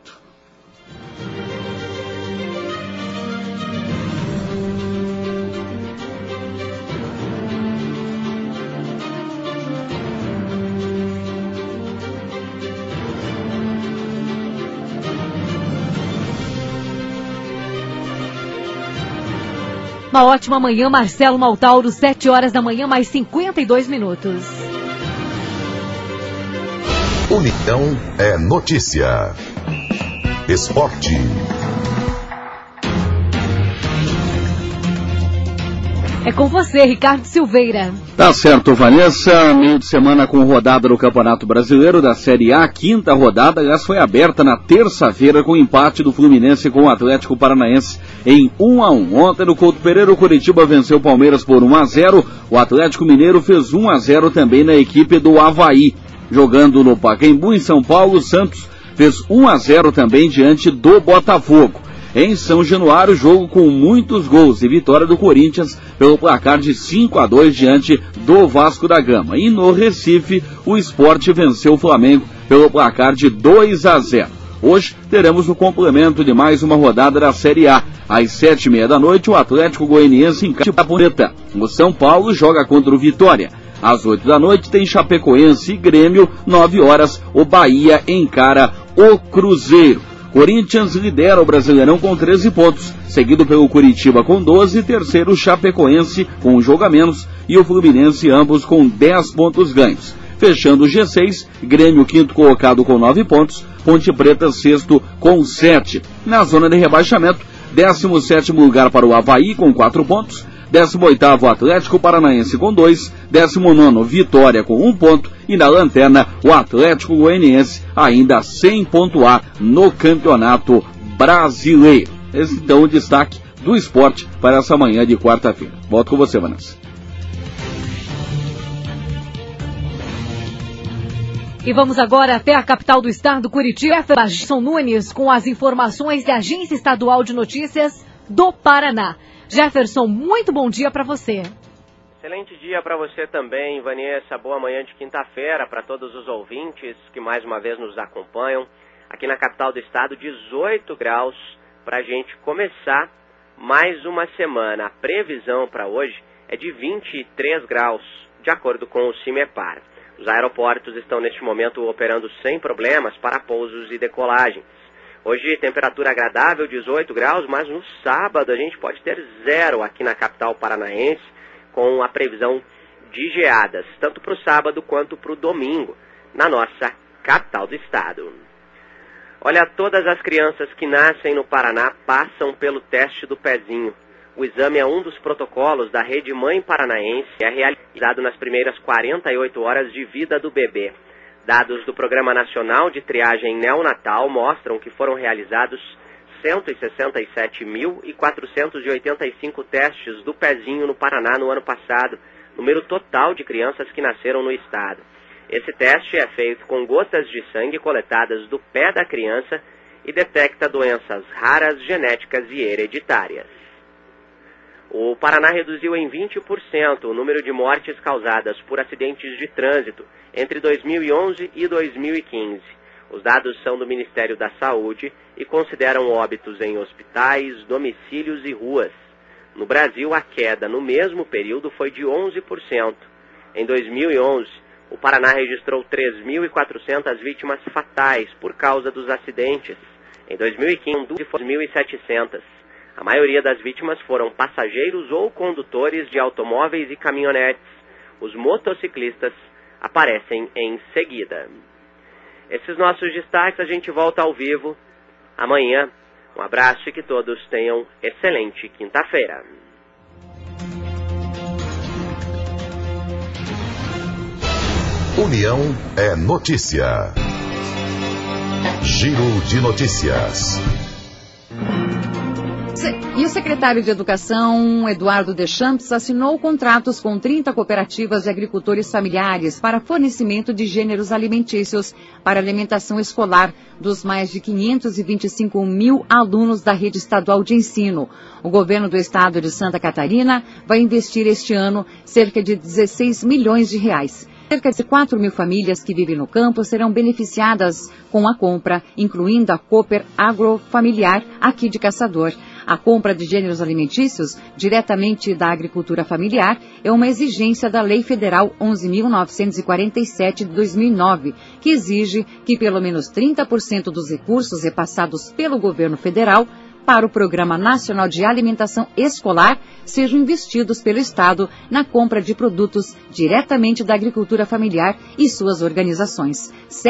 Uma ótima manhã, Marcelo Maltauro, 7 horas da manhã, mais 52 minutos. União é notícia. Esporte. É com você, Ricardo Silveira. Tá certo, Vanessa. Meio de semana com rodada do Campeonato Brasileiro da Série A. Quinta rodada, aliás, foi aberta na terça-feira com o empate do Fluminense com o Atlético Paranaense em 1-1. Ontem no Couto Pereira, o Curitiba venceu o Palmeiras por 1-0. O Atlético Mineiro fez 1-0 também na equipe do Avaí. Jogando no Pacaembu, em São Paulo, o Santos fez 1-0 também diante do Botafogo. Em São Januário, jogo com muitos gols e vitória do Corinthians pelo placar de 5-2 diante do Vasco da Gama. E no Recife, o Sport venceu o Flamengo pelo placar de 2-0. Hoje teremos o complemento de mais uma rodada da Série A. Às 7h30 da noite, o Atlético Goianiense encara a Boneta. O São Paulo joga contra o Vitória. Às 8 da noite tem Chapecoense e Grêmio. 9 horas, o Bahia encara o Cruzeiro. Corinthians lidera o Brasileirão com 13 pontos, seguido pelo Curitiba com 12, terceiro Chapecoense com um jogo a menos e o Fluminense ambos com 10 pontos ganhos. Fechando o G6, Grêmio quinto colocado com 9 pontos, Ponte Preta sexto com 7. Na zona de rebaixamento, 17º lugar para o Avaí com 4 pontos, 18º Atlético Paranaense com 2, 19º Vitória com 1 ponto e na lanterna o Atlético Goianiense ainda sem pontuar no Campeonato Brasileiro. Esse então o destaque do esporte para essa manhã de quarta-feira. Volto com você, Vanessa. E vamos agora até a capital do estado, Curitiba. Jefferson Nunes com as informações da Agência Estadual de Notícias do Paraná. Jefferson, muito bom dia para você. Excelente dia para você também, Vanessa. Boa manhã de quinta-feira para todos os ouvintes que mais uma vez nos acompanham. Aqui na capital do estado, 18 graus para a gente começar mais uma semana. A previsão para hoje é de 23 graus, de acordo com o CIMEPAR. Os aeroportos estão neste momento operando sem problemas para pousos e decolagens. Hoje, temperatura agradável, 18 graus, mas no sábado a gente pode ter 0 aqui na capital paranaense, com a previsão de geadas, tanto para o sábado quanto para o domingo, na nossa capital do estado. Olha, todas as crianças que nascem no Paraná passam pelo teste do pezinho. O exame é um dos protocolos da Rede Mãe Paranaense e é realizado nas primeiras 48 horas de vida do bebê. Dados do Programa Nacional de Triagem Neonatal mostram que foram realizados 167.485 testes do pezinho no Paraná no ano passado, número total de crianças que nasceram no estado. Esse teste é feito com gotas de sangue coletadas do pé da criança e detecta doenças raras, genéticas e hereditárias. O Paraná reduziu em 20% o número de mortes causadas por acidentes de trânsito entre 2011 e 2015. Os dados são do Ministério da Saúde e consideram óbitos em hospitais, domicílios e ruas. No Brasil, a queda no mesmo período foi de 11%. Em 2011, o Paraná registrou 3.400 vítimas fatais por causa dos acidentes. Em 2015, foram 1.700. A maioria das vítimas foram passageiros ou condutores de automóveis e caminhonetes. Os motociclistas aparecem em seguida. Esses nossos destaques, a gente volta ao vivo amanhã. Um abraço e que todos tenham excelente quinta-feira. União é notícia. Giro de notícias. E o secretário de Educação, Eduardo Deschamps, assinou contratos com 30 cooperativas de agricultores familiares para fornecimento de gêneros alimentícios para alimentação escolar dos mais de 525 mil alunos da rede estadual de ensino. O governo do estado de Santa Catarina vai investir este ano cerca de 16 milhões de reais. Cerca de 4 mil famílias que vivem no campo serão beneficiadas com a compra, incluindo a Cooper Agrofamiliar aqui de Caçador. A compra de gêneros alimentícios diretamente da agricultura familiar é uma exigência da Lei Federal 11.947 de 2009, que exige que pelo menos 30% dos recursos repassados pelo governo federal para o Programa Nacional de Alimentação Escolar sejam investidos pelo Estado na compra de produtos diretamente da agricultura familiar e suas organizações.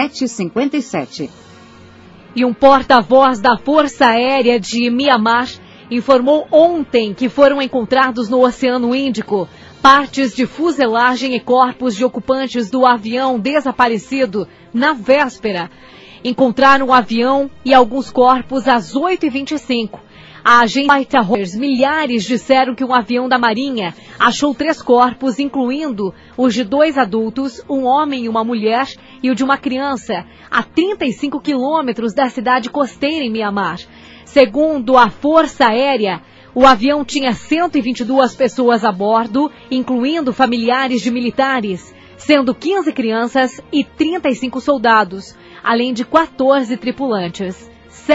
7h57. E um porta-voz da Força Aérea de Mianmar informou ontem que foram encontrados no Oceano Índico partes de fuselagem e corpos de ocupantes do avião desaparecido na véspera. Encontraram o avião e alguns corpos às 8h25. A agência Reuters, milhares disseram que um avião da Marinha achou 3 corpos, incluindo os de 2 adultos, um homem e uma mulher, e o de uma criança, a 35 quilômetros da cidade costeira em Mianmar. Segundo a Força Aérea, o avião tinha 122 pessoas a bordo, incluindo familiares de militares, sendo 15 crianças e 35 soldados, além de 14 tripulantes.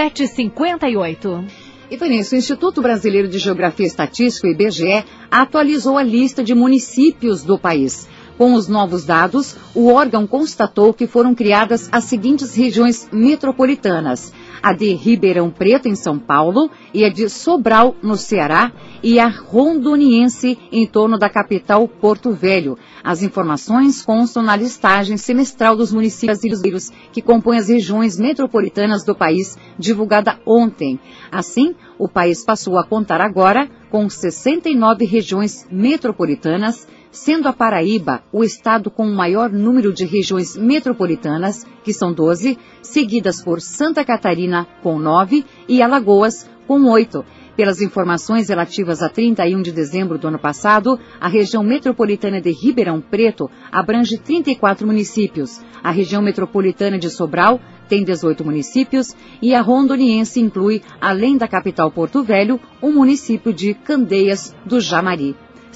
7h58. E foi nisso, o Instituto Brasileiro de Geografia e Estatística, o IBGE, atualizou a lista de municípios do país. Com os novos dados, o órgão constatou que foram criadas as seguintes regiões metropolitanas: a de Ribeirão Preto, em São Paulo, e a de Sobral, no Ceará, e a rondoniense, em torno da capital Porto Velho. As informações constam na listagem semestral dos municípios brasileiros que compõem as regiões metropolitanas do país, divulgada ontem. Assim, o país passou a contar agora com 69 regiões metropolitanas, sendo a Paraíba o estado com o maior número de regiões metropolitanas, que são 12, seguidas por Santa Catarina, com 9, e Alagoas, com 8. Pelas informações relativas a 31 de dezembro do ano passado, a região metropolitana de Ribeirão Preto abrange 34 municípios. A região metropolitana de Sobral tem 18 municípios e a rondoniense inclui, além da capital Porto Velho, o município de Candeias do Jamari.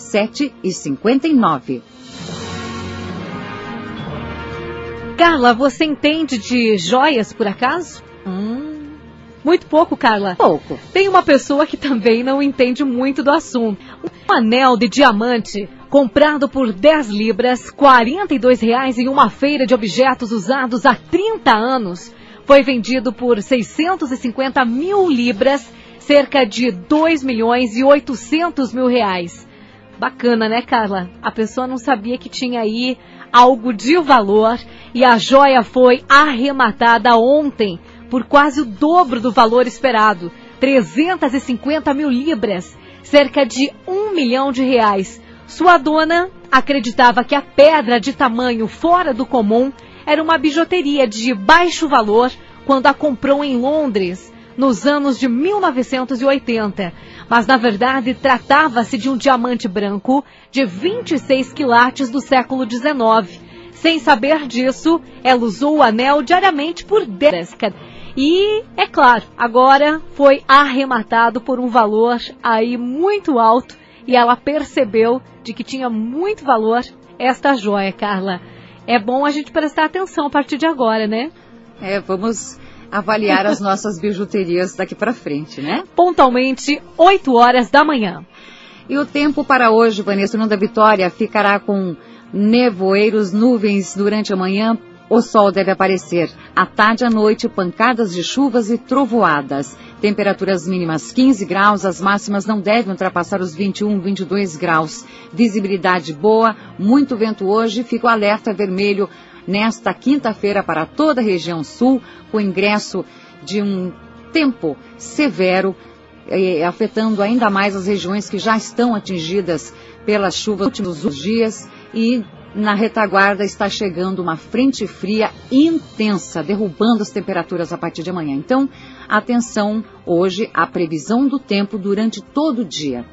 7h59. Carla, você entende de joias, por acaso? Muito pouco, Carla. Pouco. Tem uma pessoa que também não entende muito do assunto. Um anel de diamante comprado por 10 libras, R$42 em uma feira de objetos usados há 30 anos, foi vendido por 650 mil libras, cerca de R$2.800.000. Bacana, né, Carla? A pessoa não sabia que tinha aí algo de valor e a joia foi arrematada ontem por quase o dobro do valor esperado, 350 mil libras, cerca de R$1 milhão. Sua dona acreditava que a pedra de tamanho fora do comum era uma bijuteria de baixo valor quando a comprou em Londres, nos anos de 1980. Mas, na verdade, tratava-se de um diamante branco de 26 quilates do século XIX. Sem saber disso, ela usou o anel diariamente por décadas. E, é claro, agora foi arrematado por um valor aí muito alto e ela percebeu de que tinha muito valor esta joia, Carla. É bom a gente prestar atenção a partir de agora, né? Vamos avaliar as nossas bijuterias daqui para frente, né? Pontualmente, 8 horas da manhã. E o tempo para hoje, Vanessa, no da Vitória, ficará com nevoeiros, nuvens durante a manhã. O sol deve aparecer. À tarde e à noite, pancadas de chuvas e trovoadas. Temperaturas mínimas 15 graus, as máximas não devem ultrapassar os 21, 22 graus. Visibilidade boa, muito vento hoje, fica o alerta vermelho nesta quinta-feira para toda a região sul, com ingresso de um tempo severo, afetando ainda mais as regiões que já estão atingidas pelas chuvas nos últimos dias, e na retaguarda está chegando uma frente fria intensa, derrubando as temperaturas a partir de amanhã. Então, atenção hoje à previsão do tempo durante todo o dia.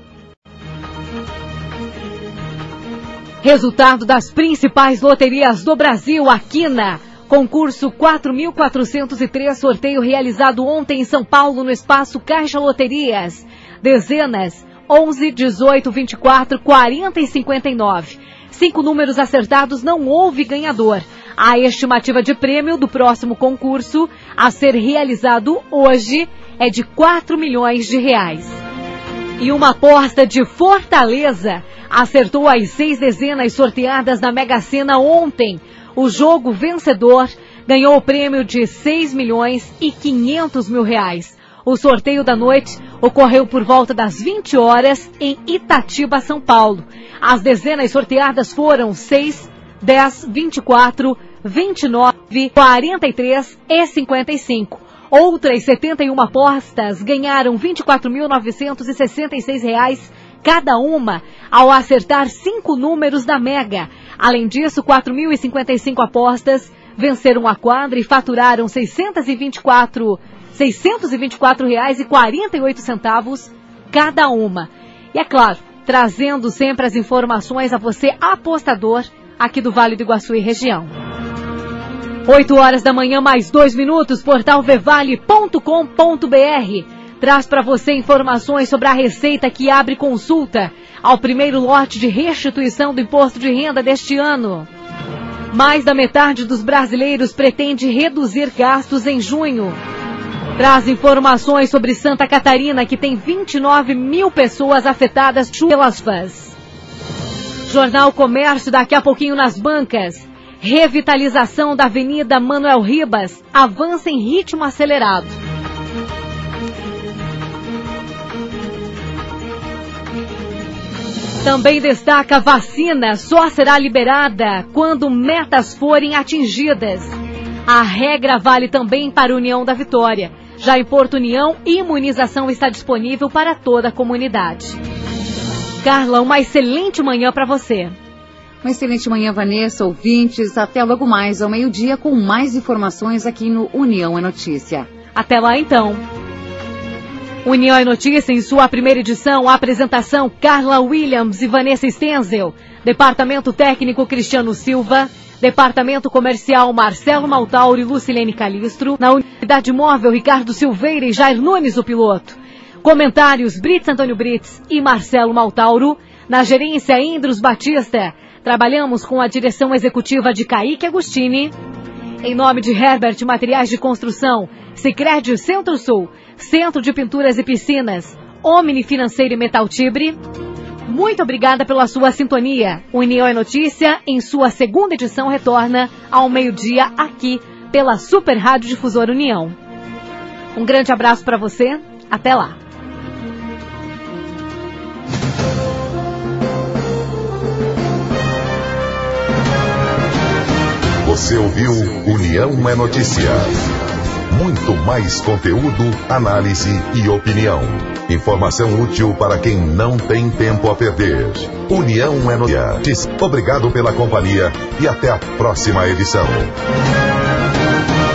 Resultado das principais loterias do Brasil, a Quina. Concurso 4.403, sorteio realizado ontem em São Paulo, no espaço Caixa Loterias. Dezenas 11, 18, 24, 40 e 59. 5 números acertados, não houve ganhador. A estimativa de prêmio do próximo concurso a ser realizado hoje é de R$4 milhões. E uma aposta de Fortaleza acertou as 6 dezenas sorteadas na Mega Sena ontem. O jogo vencedor ganhou o prêmio de R$6.500.000. O sorteio da noite ocorreu por volta das 20 horas em Itatiba, São Paulo. As dezenas sorteadas foram 6, 10, 24, 29, 43 e 55. Outras 71 apostas ganharam R$ 24.966 cada uma ao acertar 5 números da Mega. Além disso, 4.055 apostas venceram a quadra e faturaram R$ 624,48 cada uma. E é claro, trazendo sempre as informações a você, apostador, aqui do Vale do Iguaçu e região. 8 horas da manhã, mais 2 minutos, portal vevale.com.br. Traz para você informações sobre a Receita que abre consulta ao primeiro lote de restituição do imposto de renda deste ano. Mais da metade dos brasileiros pretende reduzir gastos em junho. Traz informações sobre Santa Catarina, que tem 29 mil pessoas afetadas pelas chuvas. Jornal Comércio, daqui a pouquinho nas bancas. Revitalização da Avenida Manuel Ribas avança em ritmo acelerado. Também destaca: vacina só será liberada quando metas forem atingidas. A regra vale também para a União da Vitória. Já em Porto União, imunização está disponível para toda a comunidade. Carla, uma excelente manhã para você. Uma excelente manhã, Vanessa, ouvintes. Até logo mais ao meio-dia com mais informações aqui no União é Notícia. Até lá então. União é Notícia, em sua primeira edição, a apresentação Carla Williams e Vanessa Stenzel, Departamento Técnico Cristiano Silva, Departamento Comercial Marcelo Maltauro e Lucilene Calistro, na Unidade Móvel Ricardo Silveira e Jair Nunes, o piloto. Comentários Brits Antônio Brits e Marcelo Maltauro, na gerência Indros Batista. Trabalhamos com a direção executiva de Kaique Agostini. Em nome de Herbert Materiais de Construção, Sicredi Centro-Sul, Centro de Pinturas e Piscinas, Omni Financeiro e Metal Tibre. Muito obrigada pela sua sintonia. União é Notícia, em sua segunda edição, retorna ao meio-dia aqui pela Super Rádio Difusora União. Um grande abraço para você. Até lá. Você ouviu União é Notícia. Muito mais conteúdo, análise e opinião. Informação útil para quem não tem tempo a perder. União é Notícia. Obrigado pela companhia e até a próxima edição.